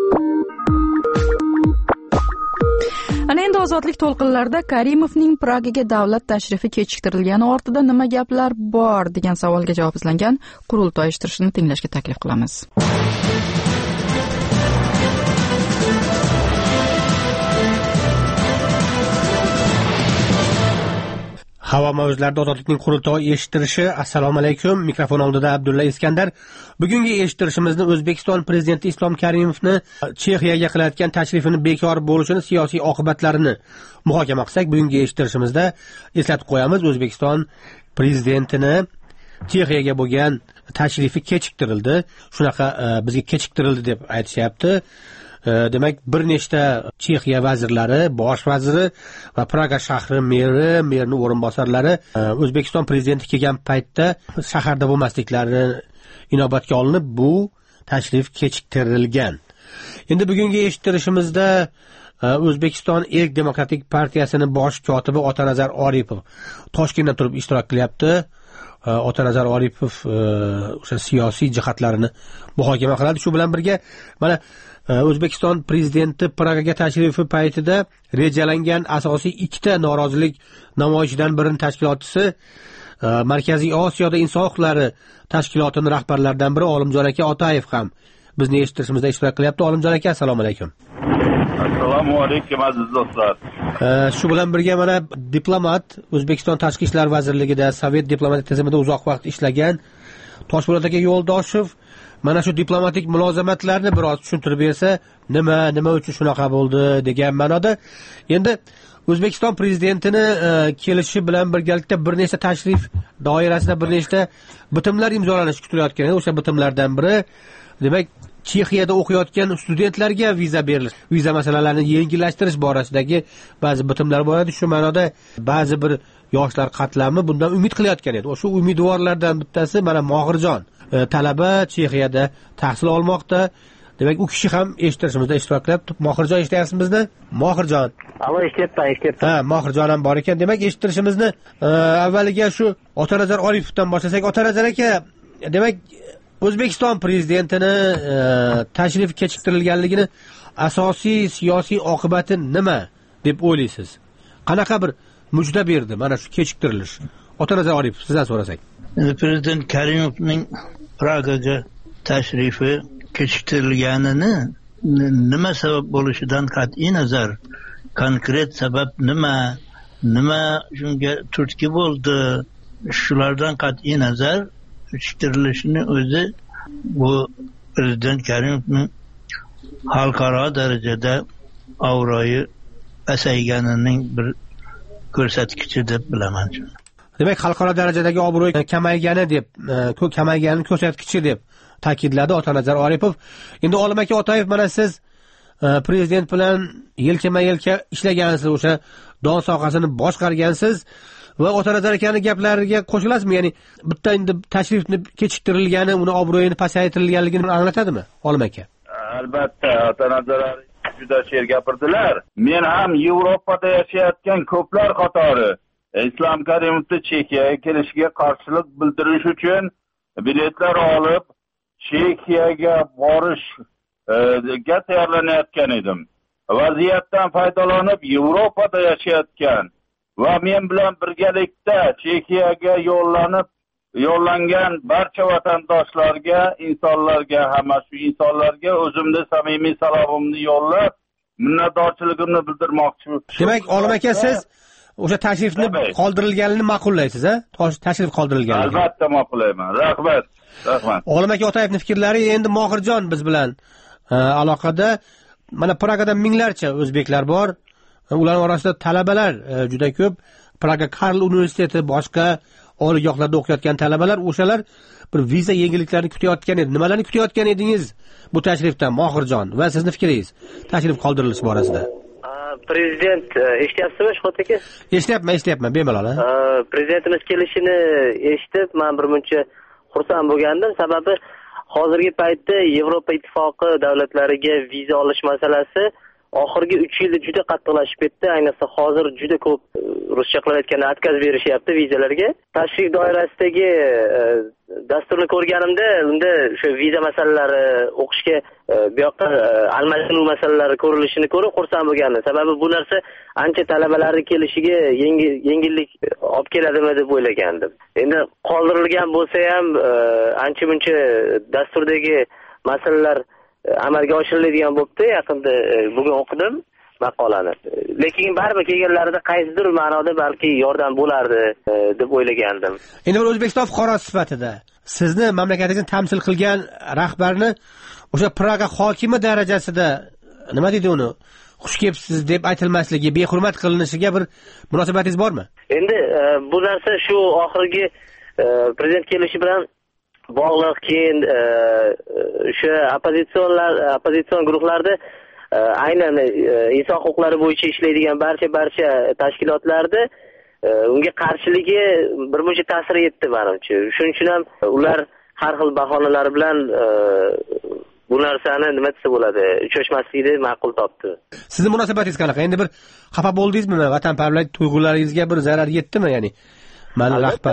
Speaker 1: Ana endi ozodlik to'lqinlarida Karimovning Pragaga davlat tashrifi kechiktirilgani ortida nima gaplar bor degan savolga javob izlangan qurultoy uyushtirishni tinglashga taklif qilamiz.
Speaker 12: Havo mavjlarida ozodlikning qurultoyi eshittirishi. Assalomu alaykum. Mikrofon oldida Abdulla Iskandar. Bugungi eshittirishimizni O'zbekiston prezidenti Islom Karimovni Chexiyaga qilayotgan tashrifini bekor bo'lishini, siyosiy oqibatlarini muhokama qilsak, bugungi eshittirishimizda eslatib qo'yamiz. O'zbekiston prezidentini Chexiyaga bo'lgan tashrifi kechiktirildi. Shunaqa bizga kechiktirildi deb aytishyapti. Demak, bir nechta Chexiya vazirlari, bosh vaziri va Praga shahri meri, merning o'rinbosarlari O'zbekiston prezidenti kelgan paytda shaharda bo'lmasliklari inobatga olinib, bu tashrif kechiktirilgan. Endi bugungi eshittirishimizda O'zbekiston Erk demokratik partiyasining bosh kotibi Otanazar Oripov Toshkentda turib ishtirok qilyapti. Otanazar Oripov o'sha siyosiy jihatlarini muhokama qiladi. Shu bilan birga mana O'zbekiston prezidenti Pragaga tashrifi paytida rejalangan asosiy ikkita norozilik namoyishidan birining tashkilotchisi Markaziy Osiyoda inson huquqlari tashkilotining rahbarlaridan biri Olimjon aka Otayev ham bizni eshittirishimizda ishtirok qilyapti. Olimjon aka, assalomu alaykum.
Speaker 13: Assalomu alaykum aziz do'stlar.
Speaker 12: Shu bilan birga mana diplomat, O'zbekiston Tashqi ishlar vazirligida Sovet diplomatik tizimida uzoq vaqt ishlagan Toshpo'lat aka Yo'ldoshev mana shu diplomatik mulozamatlarni biroz tushuntirib bersa, nima, nima uchun shunaqa bo'ldi degan ma'noda. Endi O'zbekiston prezidentini kelishi bilan birgalikda bir nechta tashrif doirasida bir nechta bitimlar imzolanishi kutilayotgan edi. O'sha bitimlardan biri, demak, Chexiyada o'qiyotgan studentlarga viza berilish, viza masalalarini yengillashtirish borasidagi ba'zi bitimlar bor edi. Shu ma'noda ba'zi bir yoshlar qatlami bundan umid qilayotgan edi. O'sha umidvorlardan bittasi mana Mohirjon, talaba Chexiyada tahsil olmoqda. Demak, u kishi ham eshittirishimizda ishtirok qilyapti. Mohirjon, eshityapsizmi bizni? Mohirjon.
Speaker 14: Alo, eshityapman, eshityapman.
Speaker 12: Ha, Mohirjon ham bor ekan. Demak, eshittirishimizni avvaliga shu Otanazar Oripovdan boshlasak. Otanazar aka, demak, O'zbekiston prezidentini tashrif kechiktirilganligini asosiy siyosiy oqibati nima deb o'ylaysiz? Qanaqa bir mujda berdi mana shu kechiktirilish? Otanazar Oripov, sizdan so'rasak.
Speaker 15: Prezident Karimovning Pragaga tashrifi kechiktirilganini nima sabab bo'lishidan qat'iy nazar, konkret sabab nima, nima shunga turtki bo'ldi, shulardan qat'iy nazar kechiktirilishini o'zi bu Prezident Karimovning xalqaro darajada avroyi pasayganining bir ko'rsatkichi deb bilaman.
Speaker 12: Demak, xalqaro darajadagi obro'y kamaygani deb, kamayganini ko'rsatkichi deb ta'kidladi Otanazar Oripov. Endi Olim aka Otayev, mana siz prezident bilan yelkama-yelka ishlagansiz, o'sha don sohasini boshqargansiz va Otanazar akaning gaplariga qo'shilasizmi? Ya'ni bitta endi tashrifni kechiktirilgani, uni obro'yini pasaytirilganligini anglatadimi, Olim aka?
Speaker 13: Albatta, Otanazar juda she'r gapirdilar. Men ham Yevropada yashayotgan ko'plar qatori Islom Karimovning Chexiyaga kelishiga qarshilik bildirish uchun biletlar olib Chexiyaga borishga tayyorlanayotgan edim. Vaziyatdan foydalanib Yevropada yashayotgan va men bilan birgalikda Chexiyaga yo'llanib yo'llangan barcha vatandoshlarga, insonlarga, hamma shu insonlarga o'zimni samimiy salomimni yo'llab, minnatdorchiligimni bildirmoqchiman.
Speaker 12: Demak, Olim aka, siz o'sha tashrifni qoldirilganini ma'qullaysiz, a? Tashrif qoldirilganini.
Speaker 13: Albatta ma'qullayman. Rahmat. Rahmat.
Speaker 12: Olim aka Otayevning fikrlari. Endi Mohirjon biz bilan aloqada. Mana Pragada minglarcha o'zbeklar bor. Ular orasida talabalar juda ko'p. Praga Karl universiteti, boshqa oliygohlarda o'qiyotgan talabalar, o'shalar bir viza yengilliklarini kutayotgan edi. Nimalarni kutayotgan edingiz bu tashrifdan, Mohirjon, va sizning fikringiz tashrif qoldirilishi borasida?
Speaker 14: Prezident eshityapsizmi, Shuhrat aka?
Speaker 12: Eshityapman, eshityapman, bemalol.
Speaker 14: Prezidentimiz kelishini eshitib, men bir muncha xursand bo'lgandim. Sababi hozirgi paytda Yevropa Ittifoqi davlatlariga viza olish masalasi oxirgi uch yilda juda qattiqlashib ketdi. Ayniqsa hozir juda ko'p, ruscha qilib aytganda, отказ berishyapti vizalarga. Tashrif doirasidagi dasturni ko'rganimda, unda o'sha viza masalalari, o'qishga bu yoqqa almashinuv masalalari ko'rilishini ko'rib xursand bo'lgandim. Sababi bu narsa ancha talabalarning kelishiga yengillik olib keladimi deb o'ylagandim. Endi qoldirilgan bo'lsa ham ancha muncha dasturdagi masalalar amalga oshiriladigan bo'libdi. Yaqinda bugun o'qidim maqolani. Lekin baribir kelganlarida qaysidir ma'noda balki yordam bo'lardi deb o'ylagandim.
Speaker 12: Endi bir O'zbekiston fuqarosi sifatida sizni mamlakatingizni tamsil qilgan rahbarni o'sha Praga hokimi darajasida nima deydi uni, xush kelibsiz deb aytilmasligi, behurmat qilinishiga bir munosabatingiz bormi?
Speaker 14: Endi bu narsa shu oxirgi prezident kelishi bilan bog'liq. Keyin o'sha oppozitsionlar, oppozitsion guruhlarda, aynan inson huquqlari bo'yicha ishlaydigan barcha barcha tashkilotlarda unga qarshiligi bir muncha ta'sir etdi menimcha. Shuning uchun ham ular har xil bahonalar bilan bu narsani nima desa bo'ladi, uchrashmaslikni ma'qul topdi.
Speaker 12: Sizning munosabatingiz qanaqa? Endi bir xafa bo'ldingizmi? Vatanparvarlik tuyg'ularingizga bir zarar yetdimi? Ya'ni mana rahbar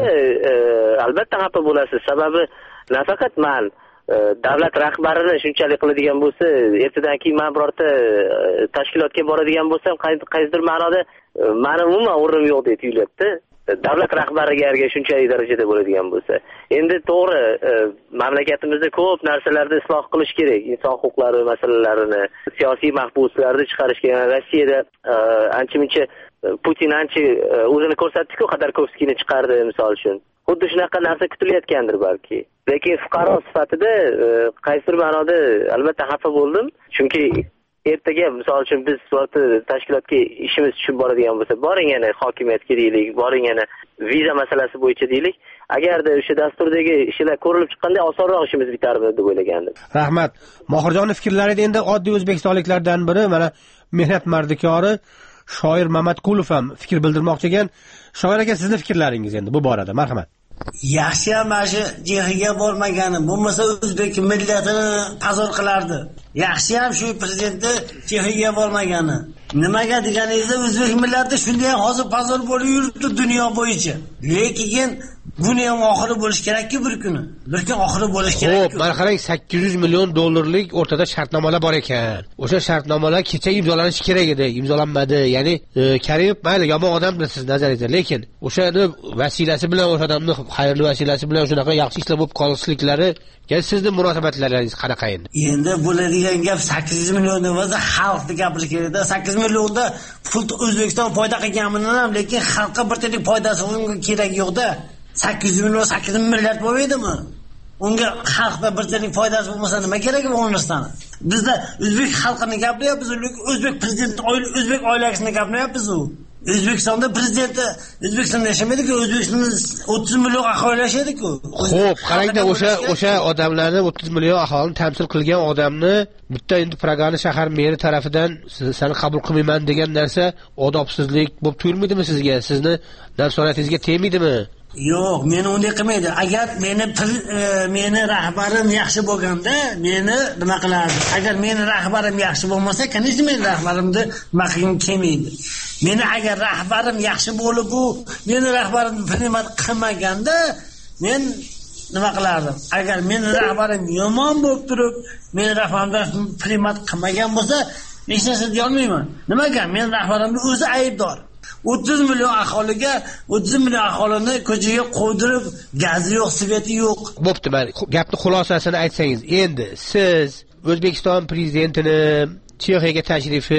Speaker 14: albatta xafa bo'lasiz. Sababi nafaqat man davlat rahbarini shunchalik qiladigan bo'lsa, ertadan keyin men birorta tashkilotga boradigan bo'lsam, qaysidir ma'noda meni umuman o'rnim yo'q deb tuyulyapti. Davlat rahbariga shunchalik darajada bo'ladigan bo'lsa, endi to'g'ri mamlakatimizda ko'p narsalarni isloh qilish kerak. Inson huquqlari masalalarini, siyosiy mahbuslarni chiqarish kerak. Rossiyada ancha-muncha Putin ancha o'zini ko'rsatdi-ku, Xodorkovskiyni chiqardi misol uchun. Xuddi shunaqa narsa kutilayotgandir balki. Lekin fuqaro sifatida qaysidir ma'noda albatta xafa bo'ldim. Chunki ertaga misol uchun biz tashkilotga ishimiz tushib boradigan bo'lsa, boring yana hokimiyatga deylik, boring yana viza masalasi bo'yicha deylik. Agarda o'sha dasturdagi ishlar ko'rilib chiqqanda osonroq ishimiz bitardi deb o'ylagandim.
Speaker 12: Rahmat. Mohirjonning fikrlarida endi oddiy o'zbekistonliklardan biri, mana mehnat mardikori shoir Mamatqulov ham fikr bildirmoqchi ekan. Shoir aka, sizning fikrlaringiz endi bu borada, marhamat.
Speaker 16: Yaxshi ham shu jihiga bormagani, bo'lmasa o'zbek millatini pazor qilardi. Yaxshi ham shu prezidentni jihiga bormagani. Nimaga deganingizda o'zbek millati shunday ham hozir pazor bo'lib yuribdi dunyo bo'yicha. Lekin buni ham oxiri bo'lish kerak-ku bir kuni. Bir kun oxiri bo'lish kerak.
Speaker 12: Xo'p, mana qarang, sakkiz yuz million dollarlik o'rtada shartnomalar bor ekan. O'sha shartnomalar kecha imzolanishi kerak edi, imzolanmadi. Ya'ni Karimov mayli yomon odamdir siz nazaringizda, lekin o'shani vasilasi bilan, o'sha odamning xayrli vasilasi bilan shunaqa yaxshi ishlar bo'lib qolishliklari, sizning munosabatlaringiz qanaqa endi?
Speaker 16: Endi bo'ladigan gap sakkiz yuz million emas, xalqni gapirish kerak-da. sakkiz millionda pul O'zbekiston foyda qilganini ham, lekin xalqqa bir tiyinlik foydasi unga kerak yo'q-da. sakkiz yuz million sakkiz milliard bo'lmaydimi? Unga xalqda bir tiyinlik foydasi bo'lmasa nima kerak bo'lmasdan? Bizda o'zbek xalqining gapiryapmiz, o'zbek prezidenti, o'zbek oilasini gapiryapmiz u. O'zbekistonda prezidenti O'zbekistonda yashamaydi-ku, O'zbekistonda o'ttiz million aholi yashaydi-ku.
Speaker 12: Xo'p, qarangda o'sha o'sha odamlarni o'ttiz million aholini tamsil qilgan odamni bitta endi Pragani shahar meri tarafidan seni qabul qilmayman degan narsa odobsizlik bo'lib tuyulmaydimi sizga? Sizni nafsoniyatingizga tegmaydimi?
Speaker 16: Yo'q, meni unday qilmaydi. Agar meni e, meni rahbarim yaxshi bo'lganda, meni nima qilardi? Agar meni rahbarim yaxshi bo'lmasa, qanday meni rahbarimni nima qilgim kelmaydi. Meni agar rahbarim yaxshi bo'lib, bu meni rahbarim xizmat qilmaganda, men nima qilardim? Agar meni rahbarim yomon bo'lib turib, meni rahbarimdan xizmat qilmagan bo'lsa, hech narsa deya olmayman. Nimaga? Meni rahbarimning o'zi aybdor. o'ttiz million aholiga o'ttiz million aholini ko'chaga qo'ydirib, gazi yo'q, sveti yo'q.
Speaker 12: Bo'pti, men gapni xulosasini aytsangiz, endi siz O'zbekiston prezidentini Chexiyaga tashrifi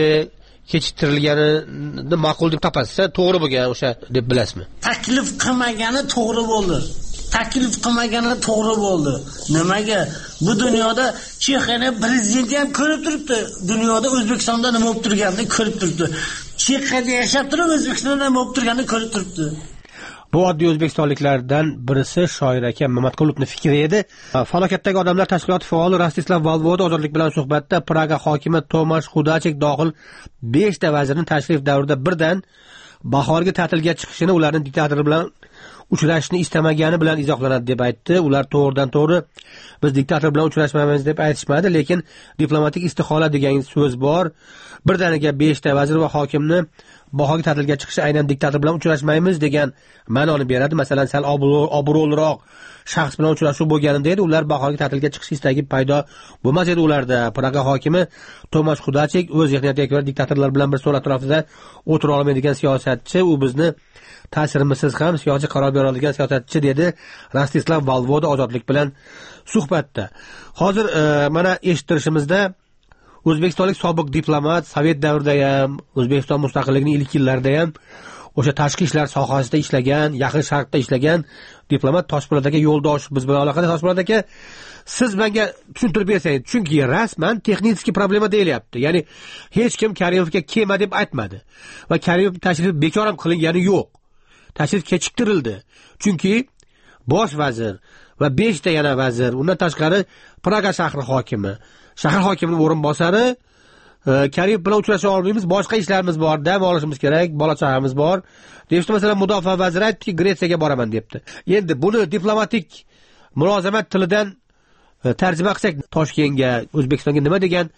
Speaker 12: kechiktirilganini ma'qul deb topasiz, to'g'ri bo'lgan o'sha deb bilasizmi?
Speaker 16: Taklif qilmagani to'g'ri bo'ldi. Taklif qilmagani to'g'ri bo'ldi. Nimaga? Bu dunyoda Chexiyaning prezidenti ham ko'rib turibdi. Dunyoda O'zbekistonda nima bo'lib turganini ko'rib turibdi. Chexiyada yashab turib O'zbekistonda nima bo'lib turganini ko'rib turibdi.
Speaker 12: Bu oddiy o'zbekistonliklardan birisi shoir aka Mamatqulovning fikri edi. Falokatdagi odamlar tashkiloti faoli Rostislav Valvoda ozodlik bilan suhbatda Praga hokimi Tomash Xudachek dohil besh ta vazirning tashrif davrida birdan bahorgi ta'tilga chiqishini ularning diktatori bilan uchrashishni istamagani bilan izohlanadi deb aytdi. Ular to'g'ridan to'g'ri biz diktator bilan uchrashmaymiz deb aytishmadi, lekin diplomatik istihola degan so'z bor. Birdaniga besh ta vazir va hokimni bahorgi ta'tilga chiqishi aynan diktator bilan uchrashmaymiz degan ma'noni beradi. Masalan, sal obro'liroq shaxs bilan uchrashuv bo'lganida edi, ular bahorgi ta'tilga chiqish istagi paydo bo'lmas edi ularda. Praga hokimi Tomash Xudachek o'z zihniyatiga ko'ra diktatorlar bilan bir stol atrofida o'tira olmaydigan siyosatchi, u bizni ta'sirimizsiz ham siyosiy qaror bera oladigan siyosatchi dedi Rostislav Valvoda ozodlik bilan suhbatda. Hozir e, mana eshittirishimizda o'zbekistonlik sobiq diplomat, Sovet davrida ham, O'zbekiston mustaqilligining ilk yillarida ham o'sha tashqi ishlar sohasida ishlagan, Yaqin Sharqda ishlagan diplomat Toshpo'lat aka yo'ldosh biz bilan aloqada. Toshpo'lat aka, siz menga tushuntirib bersangiz, chunki rasman texnik problema deyilyapti. Ya'ni hech kim Karimovga kelma deb aytmadi va Karimov tashrifi bekor ham qilingani yo'q. Tashrif kechiktirildi. Chunki bosh vazir va besh ta yana vazir, undan tashqari Praga shahri hokimi, shahar hokimining o'rinbosari Karimov bilan uchrasha olmaymiz, boshqa ishlarimiz bor, dam olishimiz kerak, bola chaqamiz bor. Deyapti, masalan, mudofaa vaziri aytdiki, Gretsiyaga boraman debdi. Endi buni diplomatik mulozamat tilidan tarjima qilsak, Toshkentga, O'zbekistonga nima degan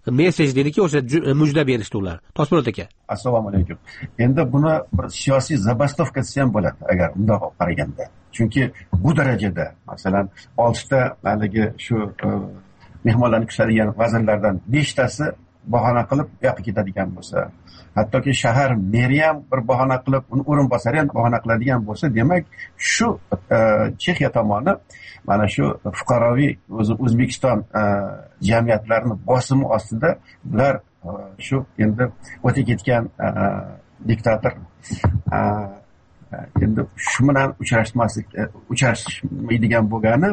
Speaker 12: messej deydiki, o'sha mujda berishdi ular. Toshpo'lat aka.
Speaker 17: Assalomu alaykum. Endi buni bir siyosiy zabastovka desa ham bo'ladi, agar bundoq qaraganda. Chunki bu darajada, masalan, oltita haligi shu mehmonlarni kutadigan vazirlardan beshtasi bahona qilib bu yoqqa ketadigan bo'lsa, hattoki shahar meri ham bir bahona qilib, uni o'rinbosari ham bahona qiladigan bo'lsa, demak, shu Chexiya tomoni mana shu fuqaroviy o'zi O'zbekiston jamiyatlarini bosimi ostida ular shu endi o'tib ketgan diktator endi shu bilan uchrashmaslik uchrashmaydigan bo'lgani,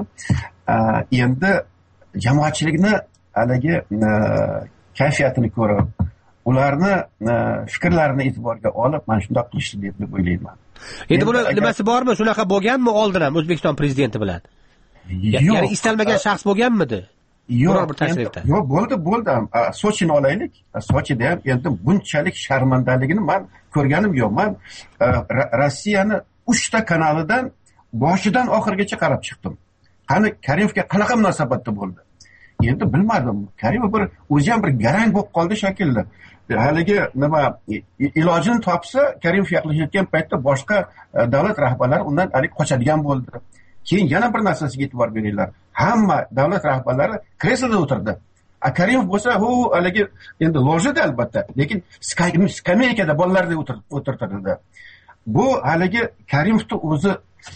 Speaker 17: endi jamoatchilikni haligi kayfiyatini ko'rib, ularni fikrlarini e'tiborga olib, mana shunday qilishdi deb o'ylayman.
Speaker 12: Endi buni nimasi bormi? Shunaqa bo'lganmi oldin ham O'zbekiston prezidenti bilan? Ya'ni istalmagan shaxs bo'lganmidi?
Speaker 17: Yo'q, bir tashrifda. Yo'q, bo'ldi, bo'ldi. Sochini olaylik. Sochida ham endi bunchalik sharmandaligini men ko'rganim yo'q. Men Rossiyani uchta kanalidan boshidan oxirigacha qarab chiqdim. Qani Karimovga qanaqa munosabatda bo'ldi? Endi bilmadim. Karimov bir o'zi ham bir garang bo'lib qoldi shakilli. Haligi nima ilojini topsa, Karimov yaqinlashayotgan paytda boshqa davlat rahbarlari undan halik qochadigan bo'ldi. Keyin yana bir narsasiga e'tibor beringlar. Hamma davlat rahbarlari kresloda o'tirdi. A Karimov bo'lsa, u haligi endi lojada albatta, lekin skameykada bolalarda o'tirtirdi. Bu haligi Karimovni o'zi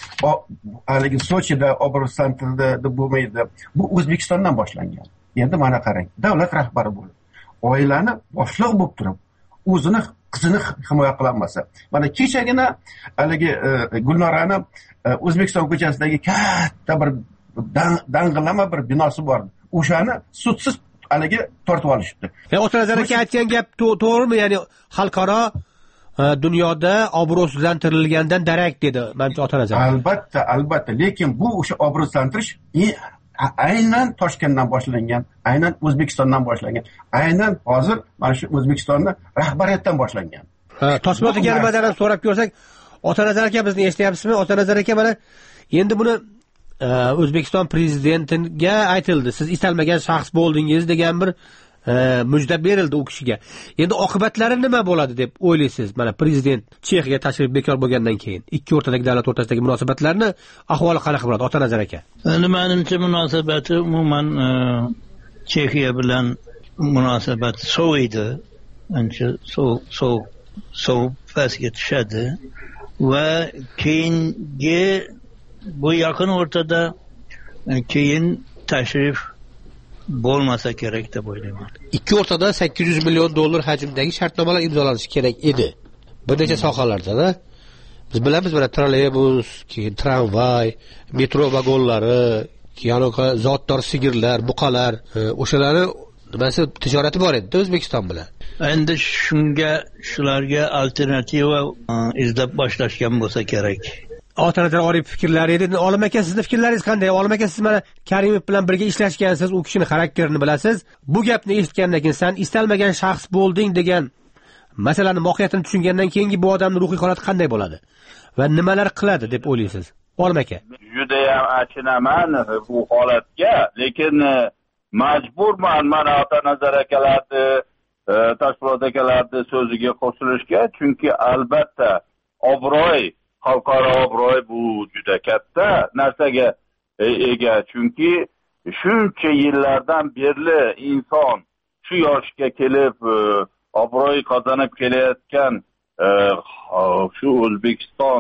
Speaker 17: haligi Sochida obrazlantirildi deb bo'lmaydi. Bu O'zbekistondan boshlangan. Endi mana qarang, davlat rahbari bo'lib, oilani boshliq bo'lib turib, o'zini qizini himoya qilolmasa. Mana kechagina haligi Gulnorani O'zbekiston ko'chasidagi katta bir dang'illama bir binosi bor. O'shani sudsiz haligi tortib olishibdi.
Speaker 12: E, O'tanazar aka aytgan gap to'g'rimi? Ya'ni xalqaro dunyoda obro'sizlantirilgandan darak dedi menimcha O'tanazar.
Speaker 17: Albatta, albatta, lekin bu o'sha obro'sizlantirish aynan Toshkentdan boshlangan, aynan O'zbekistondan boshlangan, aynan hozir mana shu O'zbekistonni rahbariyatdan boshlangan.
Speaker 12: Ha, Toshpo'lat aka nimadan so'rab ko'rsak, O'tanazar aka bizni eshityapsizmi? O'tanazar aka mana endi buni O'zbekiston prezidentiga aytildi. Siz istalmagan shaxs bo'ldingiz degan bir mujda berildi u kishiga. Endi oqibatlari nima bo'ladi deb o'ylaysiz? Mana prezident Chexiyaga tashrif bekor bo'lgandan keyin ikki o'rtadagi davlat o'rtasidagi munosabatlarni ahvoli qanaqa bo'ladi O'tanazar aka?
Speaker 15: Endi menimcha munosabati umuman Chexiya bilan munosabat soviydi. Ancha sovuq sovuq sovuq fasga tushadi va keyingi bu yaqin o'rtada keyin tashrif bo'lmasa kerak deb o'ylayman.
Speaker 12: Ikki o'rtada sakkiz yuz million dollar hajmdagi shartnomalar imzolanishi kerak edi. Bir necha sohalarda. Biz bilamiz, mana trolleybus, keyin tramvay, metro vagonlari, keyin zotdor sigirlar, buqalar, o'shalarni nimasi tijorati bor edi O'zbekiston bilan.
Speaker 15: Endi shunga shularga alternativa izlab boshlashgan bo'lsa kerak.
Speaker 12: O'tanazar Orif fikrlari edi. Olim aka, sizning fikrlaringiz qanday? Olim aka, siz mana Karimov bilan birga ishlashgansiz, u kishining xarakterini bilasiz. Bu gapni eshitgandan keyin sen istalmagan shaxs bo'lding degan masalani mohiyatini tushungandan keyingi bu odamning ruhiy holati qanday bo'ladi va nimalar qiladi deb o'ylaysiz? Olim aka.
Speaker 13: Juda ham achinaman bu holatga, lekin majburman mana O'tanazar akalarni, Toshpo'lat akalarni so'ziga qo'shilishga, chunki albatta obro'y, xalqaro obro'y bu juda katta narsaga ega, chunki shuncha yillardan beri inson shu yoshga kelib obro'y qozonib kelayotgan shu O'zbekiston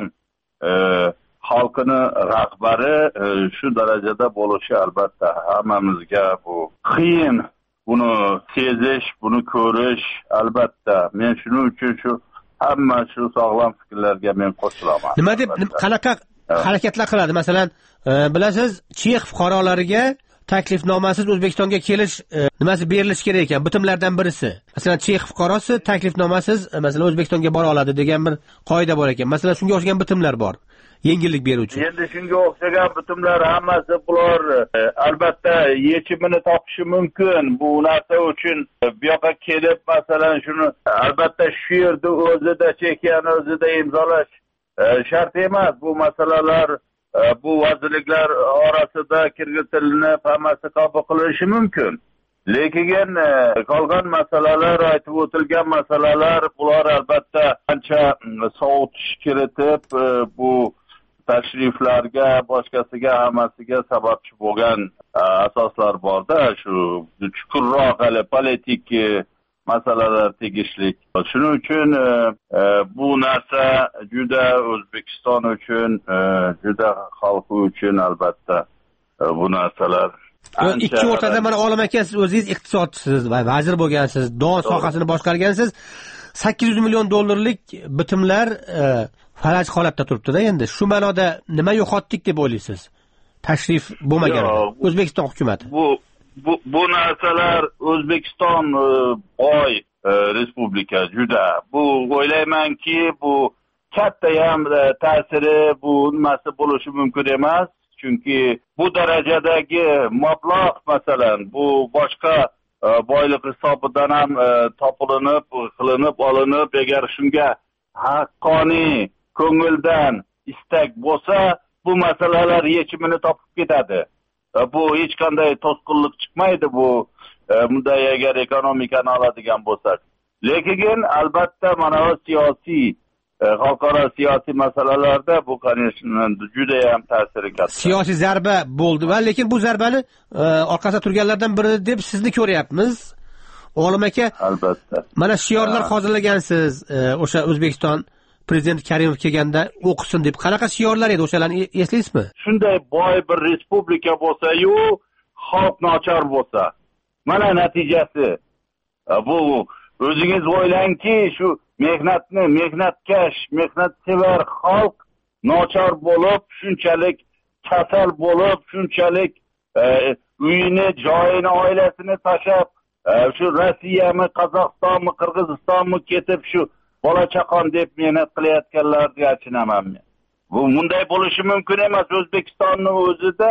Speaker 13: xalqini rahbari shu darajada bo'lishi albatta hammamizga bu qiyin. Buni sezish, buni ko'rish albatta. Men shuning uchun shu hamma shu sog'lom fikrlarga men qo'shilaman.
Speaker 12: Nima deb qanaqa harakatlar qiladi? Masalan, bilasiz, Chex fuqarolariga taklifnomasiz O'zbekistonga kelish nimasi berilishi kerak ekan, bitimlardan birisi. Masalan, Chex fuqarosi taklifnomasiz masalan O'zbekistonga bora oladi degan bir qoida bor ekan. Masalan, shunga o'xshagan bitimlar bor. Yengillik beruvchi.
Speaker 13: Endi shunga o'xshagan bitimlar hammasi bular albatta yechimini topishi mumkin. Bu narsa uchun bu yoqqa kelib masalan shuni albatta shu yerda o'zida Chexiyani o'zida imzolash shart emas. Bu masalalar bu vazirliklar orasida kirgizilib hammasi qabul qilinishi mumkin. lekin qolgan masalalar, aytib o'tilgan masalalar, bular albatta ancha sovutish kiritib bu tashriflarga, boshqasiga, hammasiga sababchi bo'lgan asoslar borda, shu chuqurroq hali politik masalalar tegishli. Shuning uchun bu narsa juda O'zbekiston uchun, juda xalqi uchun albatta bu narsalar
Speaker 12: ikki o'rtada mana Olim aka, siz o'zingiz iqtisodchisiz va vazir bo'lgansiz, don sohasini boshqargansiz. sakkiz yuz million dollarlik bitimlar falaj holatda turibdi-da. Endi shu ma'noda nima yo'qotdik deb o'ylaysiz? Tashrif bo'lmagan O'zbekiston hukumatı.
Speaker 13: Bu bu bu narsalar O'zbekiston boy respublika juda. Bu o'ylaymanki, bu katta ham ta'siri bu nimasi bo'lishi mumkin emas. Chunki bu darajadagi mablag' masalan bu boshqa boylik hisobidan ham topilinib, qilinib, olinib, agar shunga haqqoniy ko'ngildan istak bo'lsa, bu masalalar yechimini topib ketadi. Bu hech qanday to'sqinlik chiqmaydi bu bunday agar ekonomikani oladigan bo'lsak. Lekin albatta mana bu siyosiy xalqaro siyosiy masalalarda bu qanday juda ham ta'siri katta.
Speaker 12: Siyosiy zarba bo'ldi va lekin bu zarbani orqasida turganlardan biri deb sizni ko'ryapmiz. Olim aka,
Speaker 13: albatta.
Speaker 12: Mana shiorlar hozirlagansiz, o'sha O'zbekiston prezident Karimov kelganda o'qisin deb. Qanaqa shiorlar edi o'shalarni eslaysizmi?
Speaker 13: Shunday boy bir respublika bo'lsa-yu, xalq nochor bo'lsa, mana natijasi. Bu o'zingiz o'ylangki, shu mehnatni, mehnatkash, mehnatsevar xalq nochor bo'lib, shunchalik kasal bo'lib, shunchalik uyini, joyini, oilasini tashlab, shu Rossiyami, Qozog'istonmi, Qirg'izistonmi ketib shu bola chaqon deb mehnat qilayotganlarga achinaman men. Bu bunday bo'lishi mumkin emas. O'zbekistonning o'zida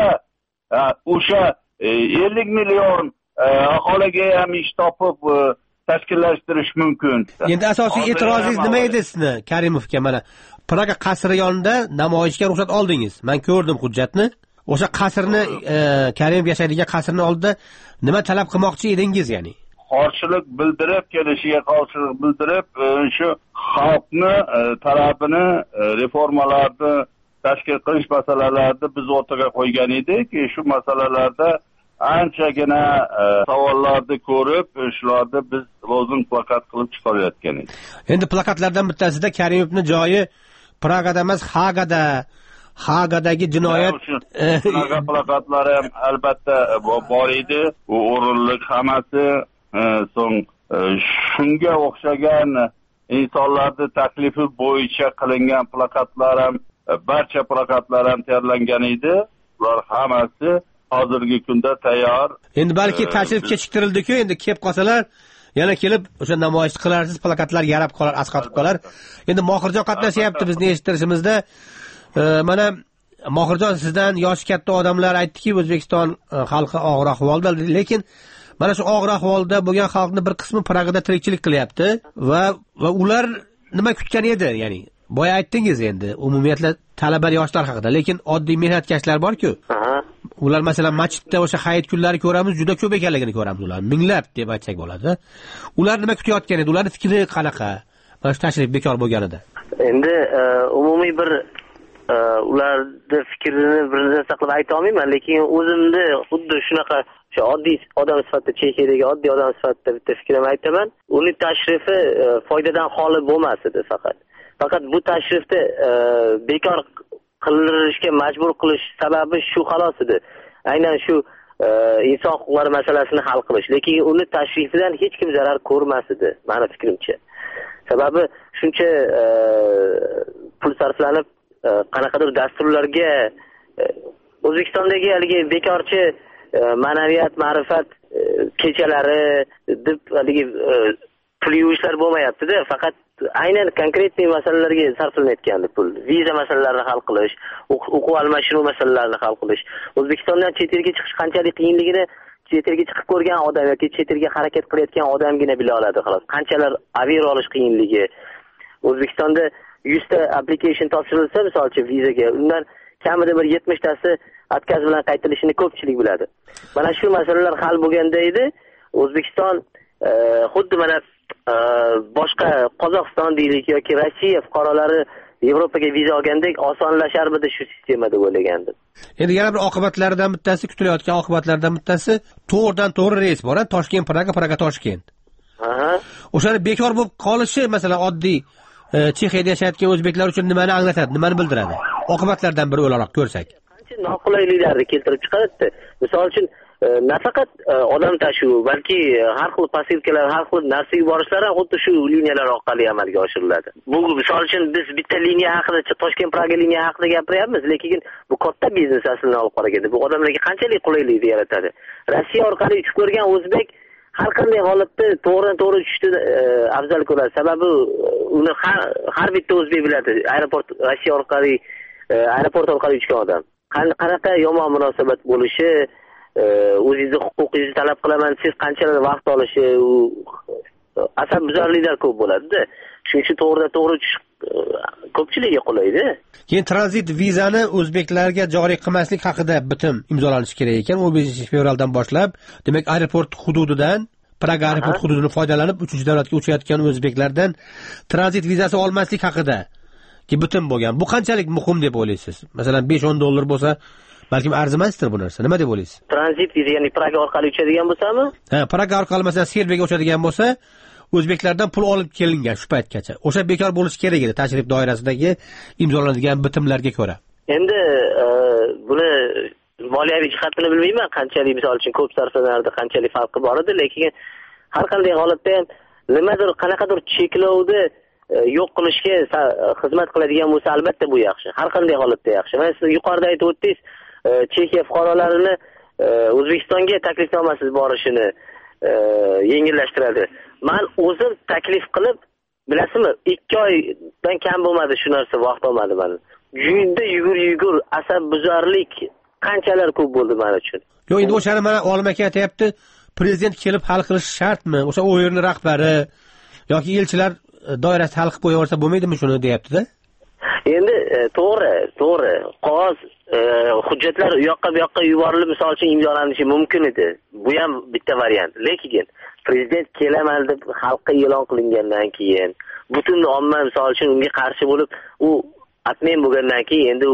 Speaker 13: o'sha ellik million aholiga ham ish topib tashkillashtirish mumkin.
Speaker 12: Endi asosiy e'tirozingiz nima edi sizni Karimovga? Mana Praga qasri yonida namoyishga ruxsat oldingiz. Men ko'rdim hujjatni. O'sha qasrni Karimov yashaydigan qasrni oldida nima talab qilmoqchi edingiz, ya'ni?
Speaker 13: Qarshilik bildirib, kelishiga qarshilik bildirib, shu xalqni talabini, reformalarni tashkil qilish masalalarida biz o'rtaga qo'ygan edik. Shu masalalarda anchagina savollarni ko'rib, shularni biz lozim plakat qilib chiqarayotgan edik.
Speaker 12: Endi plakatlardan bittasida Karimovning joyi Pragada emas, Hagada. Hagadagi jinoyat
Speaker 13: shunaqa plakatlar ham albatta bor edi. U o'rinlik hammasi. So'ng shunga o'xshagan insonlarning taklifi bo'yicha qilingan plakatlar ham, barcha plakatlar ham tayyorlangan edi. Ular hammasi hozirgi kunda tayyor.
Speaker 12: Endi balki tashrif kechiktirildi-ku, endi kelib qolsalar, yana kelib o'sha namoyish qilarsiz, plakatlar yarab qolar, asqatib qolar. Endi Mohirjon qatnashyapti bizni eshittirishimizda. Mana Mohirjon, sizdan yoshi katta odamlar aytdiki, O'zbekiston xalqi og'ir ahvolda, lekin mana shu og'ir ahvolda bo'lgan xalqning bir qismi Pragada tirikchilik qilyapti va va ular nima kutgan edi, ya'ni boya aytdingiz endi umumiyatla talaba yoshlar haqida, lekin oddiy mehnatkashlar bor-ku. Ular masalan masjidda o'sha hayit kunlari ko'ramiz, juda ko'p ekanligini ko'ramiz ular, minglab deb aytsak bo'ladi. Ular nima kutayotgan edi? Ularning fikri qanaqa? Mana shu tashrif bekor bo'lganida.
Speaker 14: Endi umumiy bir ularning fikrini birdan saqlab ayta olmayman, lekin o'zimni xuddi shunaqa shu oddiy odam sifatida, Chexiyadagi oddiy odam sifatida bitta fikrimni aytaman. Uning tashrifi foydadan xoli bo'lmas edi faqat. Faqat bu tashrifni bekor qilinishga majbur qilish sababi shu xolos edi. Aynan shu inson huquqlari masalasini hal qilish. Lekin uning tashrifidan hech kim zarar ko'rmas edi, meni fikrimcha. Sababi shuncha pul sarflanib qanaqadir dasturlarga O'zbekistondagi haligi bekorchi ma'naviyat, ma'rifat kechalari deb haligi pul yuvishlar bo'lmayapti-da, faqat aynan konkretniy masalalarga sarflanayotgandi pul. Viza masalalarini hal qilish, o'quv almashinuv masalalarini hal qilish. O'zbekistondan chet elga chiqish qanchalik qiyinligini chet elga chiqib ko'rgan odam yoki chet elga harakat qilayotgan odamgina bila oladi, xolos. Qanchalar aviar olish qiyinligi. O'zbekistonda yuz ta application topshirilsa, masalan, vizaga, undan kamida bir yetmish tasi отказ bilan qaytarilishini ko'pchilik biladi. Mana shu masalalar hal bo'lganda edi, O'zbekiston xuddi mana boshqa Qozog'iston deylik yoki Rossiya fuqarolari Yevropaga viza olgandek osonlasharmidi shu sistema deb o'ylagandim.
Speaker 12: Endi yana bir oqibatlaridan bittasi, kutilayotgan oqibatlardan bittasi to'g'ridan to'g'ri reys bor, Toshkent Praga, Praga Toshkent. Aha. O'shani bekor bo'lib qolishi, masalan, oddiy Chexiyada yashayotgan o'zbeklar uchun nimani anglatadi, nimani bildiradi? Oqibatlardan biri o'laroq ko'rsak.
Speaker 14: Qancha noqulayliklarni keltirib chiqaradi. Misol uchun nafaqat odam tashuvi, balki har xil posilkalar, har xil narsa yuborishlar ham xuddi shu liniyalar orqali amalga oshiriladi. Bu misol uchun biz bitta liniya haqida, Toshkent Praga liniya haqida gapiryapmiz, lekin bu katta biznes aslini olib qaraganda bu odamlarga qanchalik qulaylik yaratadi. Rossiya orqali uchib ko'rgan o'zbek har qanday holatda to'g'ridan to'g'ri uchishni afzal ko'radi. Sababi uni har bitta o'zbek biladi. Aeroport Rossiya orqali aeroport orqali uchgan odam qanaqa yomon munosabat bo'lishi, o'zingizni huquqingizni talab qilaman, siz qanchalar vaqt olishi, u asabbuzarliklar ko'p bo'ladi-da. Shuning uchun to'g'ridan to'g'ri uchish ko'pchilikga qulaydi.
Speaker 12: Keyin tranzit vizani o'zbeklarga joriy qilmaslik haqida bitim imzolanishi kerak ekan. o'n beshinchi fevraldan boshlab, demak, aeroport hududidan, Praga aeroport hududidan foydalanib uchinchi davlatga uchayotgan o'zbeklardan tranzit vizasi olmaslik haqida ki bitim bo'lgan. Bu qanchalik muhim deb o'ylaysiz? Masalan, besh o'n dollar bo'lsa, balkim arzimasdir bu narsa. Nima deb o'ylaysiz?
Speaker 14: Tranzit viza, ya'ni Praga orqali uchadigan bo'lsa-mi?
Speaker 12: Ha, Praga orqali masalan Serbiyaga uchadigan bo'lsa, o'zbeklardan pul olib kelingan shu paytgacha. O'sha bekor bo'lishi kerak edi tashrif doirasidagi imzolanadigan bitimlarga ko'ra.
Speaker 14: Endi buni moliyaviy jihatini bilmayman, qanchalik misol uchun ko'p sarflanardi, qanchalik farqi bor edi, lekin har qanday holatda ham nimadir qanaqadir cheklovni yo'q qilishga xizmat qiladigan bo'lsa, albatta bu yaxshi. Har qanday holatda yaxshi. Mana siz yuqorida aytib o'tdingiz, Chexiya fuqarolarini O'zbekistonga taklifnomasiz borishini yengillashtiradi. Men o'zim taklif qilib, bilasizmi, ikki oydan kam bo'lmadi shu narsa, vaqt olmadi meni. Juda yugur-yugur, asabbuzarlik qanchalar ko'p bo'ldi men uchun.
Speaker 12: Yo'q, endi o'shani mana olim aka aytayapti, prezident kelib hal qilish shartmi? O'sha o'yinning rahbari yoki elchilar doirasida hal qilib qo'yaversa bo'lmaydimi shuni deyapti-da?
Speaker 14: Endi to'g'ri, to'g'ri. Qog'oz hujjatlar u yoqqa bu yoqqa yuborilib, misol uchun imzolanishi mumkin edi. Bu ham bitta variant. Lekin prezident kelaman deb xalqqa e'lon qilingandan keyin, butun omma misol uchun unga qarshi bo'lib, u atmen bo'lgandan keyin endi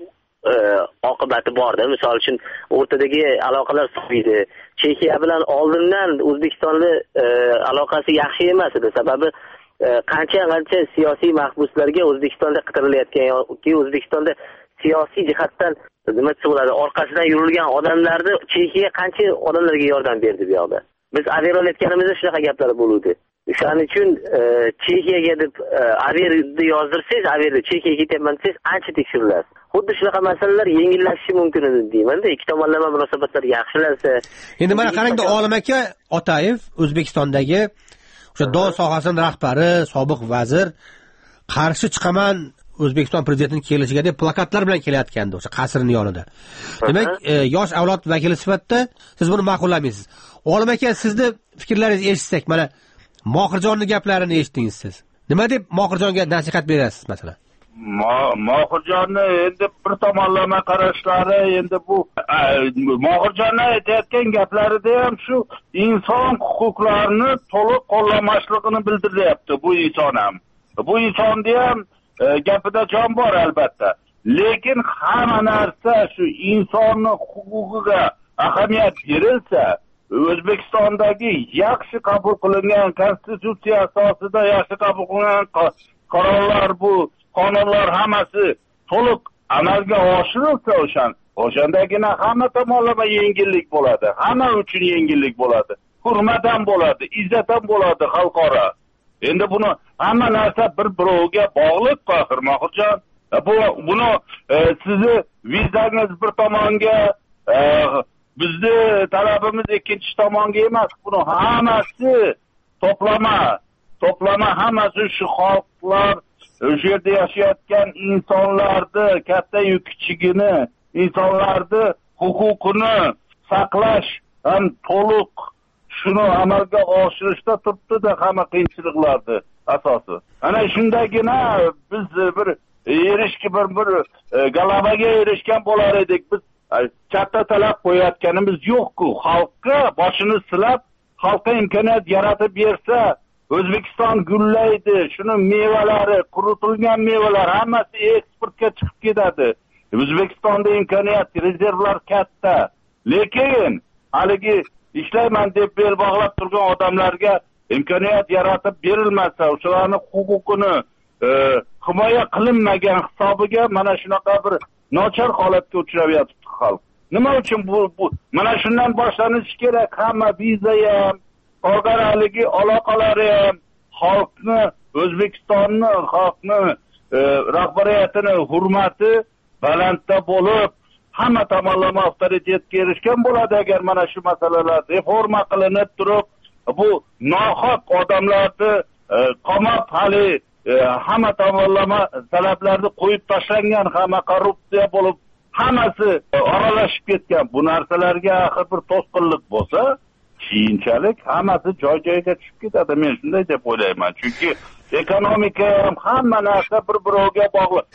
Speaker 14: oqibati borda. Misol uchun o'rtadagi aloqalar so'ydi. Chexiya bilan oldindan O'zbekistonning aloqasi yaxshi emas edi. Sababi qancha-qancha siyosiy mahbuslarga O'zbekistonda qidirilayotgan yoki O'zbekistonda siyosiy jihatdan nima bo'ladi, orqasidan yurilgan odamlarni Chexiya qancha odamlarga yordam berdi bu yoqda. Biz aviarol aytganimizda shunaqa gaplar bo'ldi. Shuning uchun Chexiyaga deb aviarni yozdirsangiz, aviarda Chexiyaga ketyapman desangiz, ancha tekshirilasiz. Xuddi shunaqa masalalar yengillashishi mumkin edi deyman-da. Ikki tomonlama munosabatlar yaxshilansa.
Speaker 12: Endi mana qarangda, Olim aka Otayev O'zbekistondagi o'sha don sohasining rahbari, sobiq vazir qarshi chiqaman O'zbekiston prezidentining kelishiga deb plakatlar bilan kelayotgandi o'sha qasrning yonida. Demak, yosh avlod vakili sifatida siz buni ma'qullamaysiz. Olim aka, sizni fikrlaringizni eshitsak, mana Mohirjonning gaplarini eshitdingiz siz. Nima deb Mohirjonga nasihat berasiz masalan?
Speaker 13: Mohirjonni endi bir tomonlama qarashlari, endi bu Mohirjonni aytayotgan gaplarida ham shu inson huquqlarini to'liq qo'llamasligini bildiryapti bu inson ham. Bu insonda ham gapida jon bor albatta. Lekin hamma narsa shu insonning huquqiga ahamiyat berilsa, O'zbekistondagi yaxshi qabul qilingan konstitutsiya asosida yaxshi qabul qilingan qarorlar, bu qonunlar hammasi to'liq amalga oshirilsa, o'shan o'shandagina hamma tomonlama yengillik bo'ladi. Hamma uchun yengillik bo'ladi. Hurmat ham bo'ladi, izzat ham bo'ladi xalqaro. Endi buni hamma narsa bir birovga bog'liq, Qohir Mohirjon. Bu buni sizni vizangiz bir tomonga, bizni talabimiz ikkinchi tomonga emas. Buni hammasi to'plama, to'plama hammasi shu xalqlar, o'sha yerda yashayotgan insonlarni, katta-yu kichigini, insonlarni huquqini saqlash ham to'liq shuni amalga oshirishda turibdi-da hamma qiyinchiliklarni asosi. Ana shundagina biz bir erishki bir bir g'alabaga erishgan bo'lar edik. Biz katta talab qo'yayotganimiz yo'q-ku. Xalqqa boshini silab, xalqqa imkoniyat yaratib bersa, O'zbekiston gullaydi. Shuni mevalari, quritilgan mevalar hammasi eksportga chiqib ketadi. O'zbekistonda imkoniyat, rezervlar katta. Lekin haligi ishlayman deb bel bog'lab turgan odamlarga imkoniyat yaratib berilmasa, o'shalarning huquqini e, himoya qilinmagan hisobiga mana shunaqa bir nochor holatga uchrayapti xalq. Nima uchun bu, bu mana shundan boshlanishi kerak. Hamma viza ham, qolgan haligi aloqalari ham xalqni, O'zbekistonni, xalqni e, rahbariyatini hurmati balandda bo'lib, hamma tomonlama avtoritetga erishgan bo'ladi agar mana shu masalalar reforma qilinib turib, bu nohaq odamlarni e, qamab hali e, hamma tomonlama talablarni qo'yib tashlangan, hamma korrupsiya bo'lib, hammasi e, aralashib ketgan. Bu narsalarga axir bir to'sqinlik bo'lsa, keyinchalik hammasi joy-joyiga tushib ketadi. Men shunday deb o'ylayman. Chunki ekonomika ham hamma narsa bir-biriga bog'liq.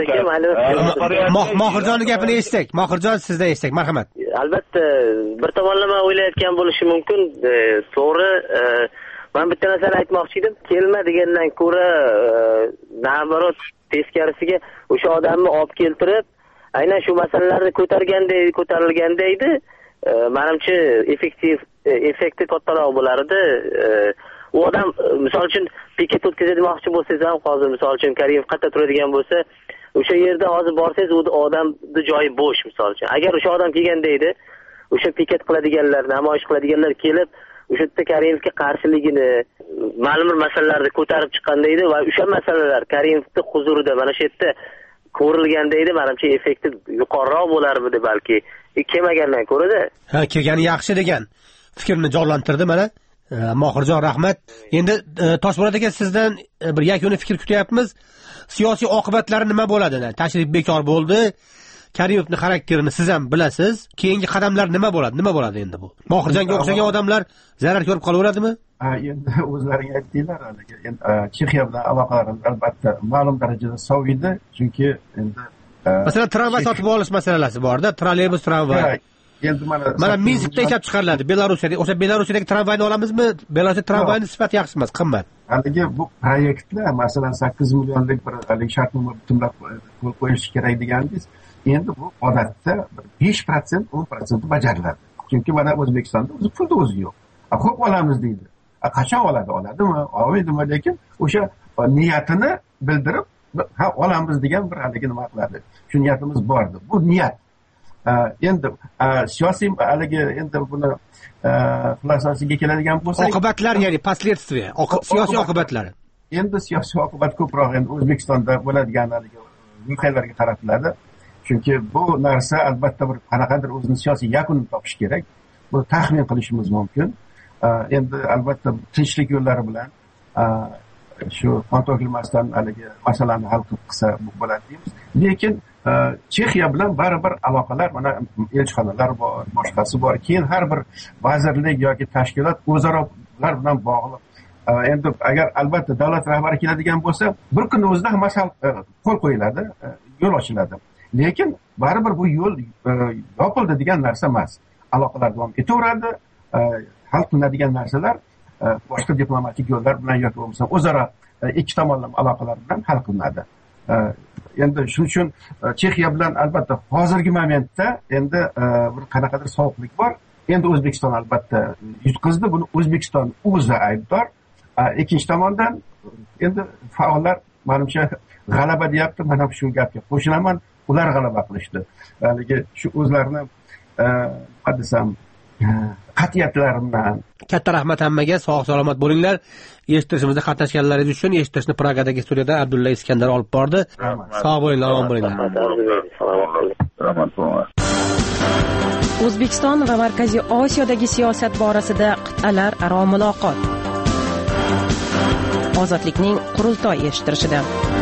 Speaker 12: Mohirjonning gapini eshitdik. Mohirjon, sizdan eshitdik. Marhamat.
Speaker 14: Albatta, bir tomonlama o'ylayotgan bo'lishi mumkin. To'g'ri, men bitta narsani aytmoqchi edim. Kelma degandan ko'ra, navarot teskarisiga o'sha odamni olib keltirib, aynan shu masalalarni ko'targanda, ko'tarilganda edi, menimcha effektiv effekti kattaroq bo'lardi. U odam misol uchun piket o'tkazadigan bo'lsangiz ham, hozir misol uchun Karimov qayerda turadigan bo'lsa, o'sha yerda hozir borsangiz, u odamning joyi bo'sh misol uchun. Agar o'sha odam kelganda edi, o'sha piket qiladiganlar, namoyish qiladiganlar kelib, o'sha yerda Karimovga qarshiligini, ma'lum bir masalalarni ko'tarib chiqqanda edi va o'sha masalalar Karimovning huzurida mana shu yerda ko'rilganda edi, menimcha effekti yuqoriroq bo'lardi balki. Kelmagandan ko'ra-da.
Speaker 12: Ha, kelgani yaxshi degan fikrni jonlantirdi mana. Mohirjon, rahmat. Endi Toshmurod aka, sizdan bir yakuniy fikr kutyapmiz. Siyosiy oqibatlari nima bo'ladi? Tashrif bekor bo'ldi. Karimovning xarakterini siz ham bilasiz. Keyingi qadamlar nima bo'ladi? Nima bo'ladi endi bu? Mohirjonga o'xshagan odamlar zarar ko'rib qolaveradimi?
Speaker 17: Ha, endi o'zlaring aytdinglar, endi Chexiya bilan aloqalarimiz albatta ma'lum darajada soviydi, chunki endi
Speaker 12: masalan, tramvay sotib olish masalasi bor-da, trolleybus tramvay.
Speaker 17: Endi mana
Speaker 12: mana Minskda ishlab chiqariladi, Belarusiyada. O'sha Belarusiyadagi tramvayni olamizmi? Belarusda tramvayning sifati yaxshi emas, qimmat.
Speaker 17: Haligi bu proyektlar, masalan, sakkiz millionlik bir haligi shartnoma butunlab qo'l qo'yish kerak deganingiz, endi bu odatda besh prosent, o'n prosent bajariladi. Chunki mana O'zbekistonda o'zi pulda o'zi yo'q. A ko'p olamiz deydi. A qachon oladi? Oladimi? Olmaydimi? Lekin o'sha niyatini bildirib, ha olamiz degan bir haligi nima qiladi. Shu niyatimiz bordi. Bu niyat. Endi siyosiy haligi endi buni xulosasiga keladigan bo'lsak,
Speaker 12: oqibatlar, ya'ni последствия, siyosiy oqibatlari.
Speaker 17: Endi siyosiy oqibat ko'proq endi O'zbekistonda bo'ladigan haligi voqealarga qaratiladi. Chunki bu narsa albatta bir qanaqadir o'zining siyosiy yakunini topishi kerak. Buni taxmin qilishimiz mumkin. Endi albatta tinchlik yo'llari bilan shu qon to'kilmasdan haligi masalani hal qilsa bo'ladi deymiz. Lekin Chexiya bilan baribir aloqalar, mana elchixonalar bor, boshqasi bor. Keyin har bir vazirlik yoki tashkilot o'zarolar bilan bog'liq. Endi agar albatta davlat rahbari keladigan bo'lsa, bir kun o'zida hammasi qo'l qo'yiladi, yo'l ochiladi. Lekin baribir bu yo'l yopildi degan narsa emas. Aloqalar davom etaveradi. Hal qilinadigan narsalar boshqa diplomatik yo'llar bilan yoki bo'lmasa o'zaro ikki tomonlama aloqalar bilan hal qilinadi. Endi shuning uchun Chexiya bilan albatta hozirgi momentda endi bir qanaqadir sovuqlik bor. Endi O'zbekiston albatta yutqizdi, buni O'zbekiston o'zi aybdor. Ikkinchi tomondan endi faollar menimcha g'alaba deyapti. Men ham shu gapga qo'shilaman. Ular g'alaba qilishdi. Haligi shu o'zlarini nima desam, qat'iyatlari bilan.
Speaker 12: Katta rahmat hammaga, sog' salomat bo'linglar. Eshittirishimizda qatnashganlaringiz uchun eshittirishni Pragadagi studiyada Abdulla Iskandar olib bordi. Sog' bo'linglar, omon bo'linglar.
Speaker 18: O'zbekiston va Markaziy Osiyodagi siyosat borasida qit'alar aro muloqot. Ozodlikning qurultoy eshittirishida.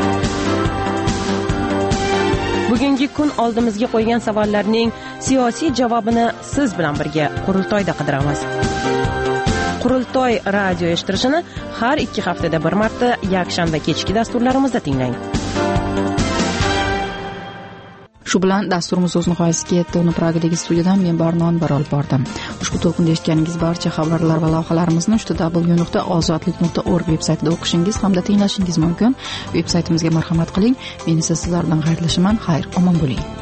Speaker 18: Bugungi kun oldimizga qo'ygan savollarning siyosiy javobini siz bilan birga qurultoyda qidiramiz. Qurultoy radio eshittirishini har ikki haftada bir marta yakshanba kechki dasturlarimizda tinglang.
Speaker 1: Shu bilan dasturimiz o'z nihoyasiga yetdi. Uni Pragadagi studiyadan men Barnon bir olib bordim. Ushbu to'lqinda eshitganingiz barcha xabarlar va lavhalarimizni w w nuqta ozodlik nuqta org veb-saytida o'qishingiz hamda tinglashingiz mumkin. Veb-saytimizga marhamat qiling. Men esa sizlar bilan xayrlashaman. Xayr, omon bo'ling.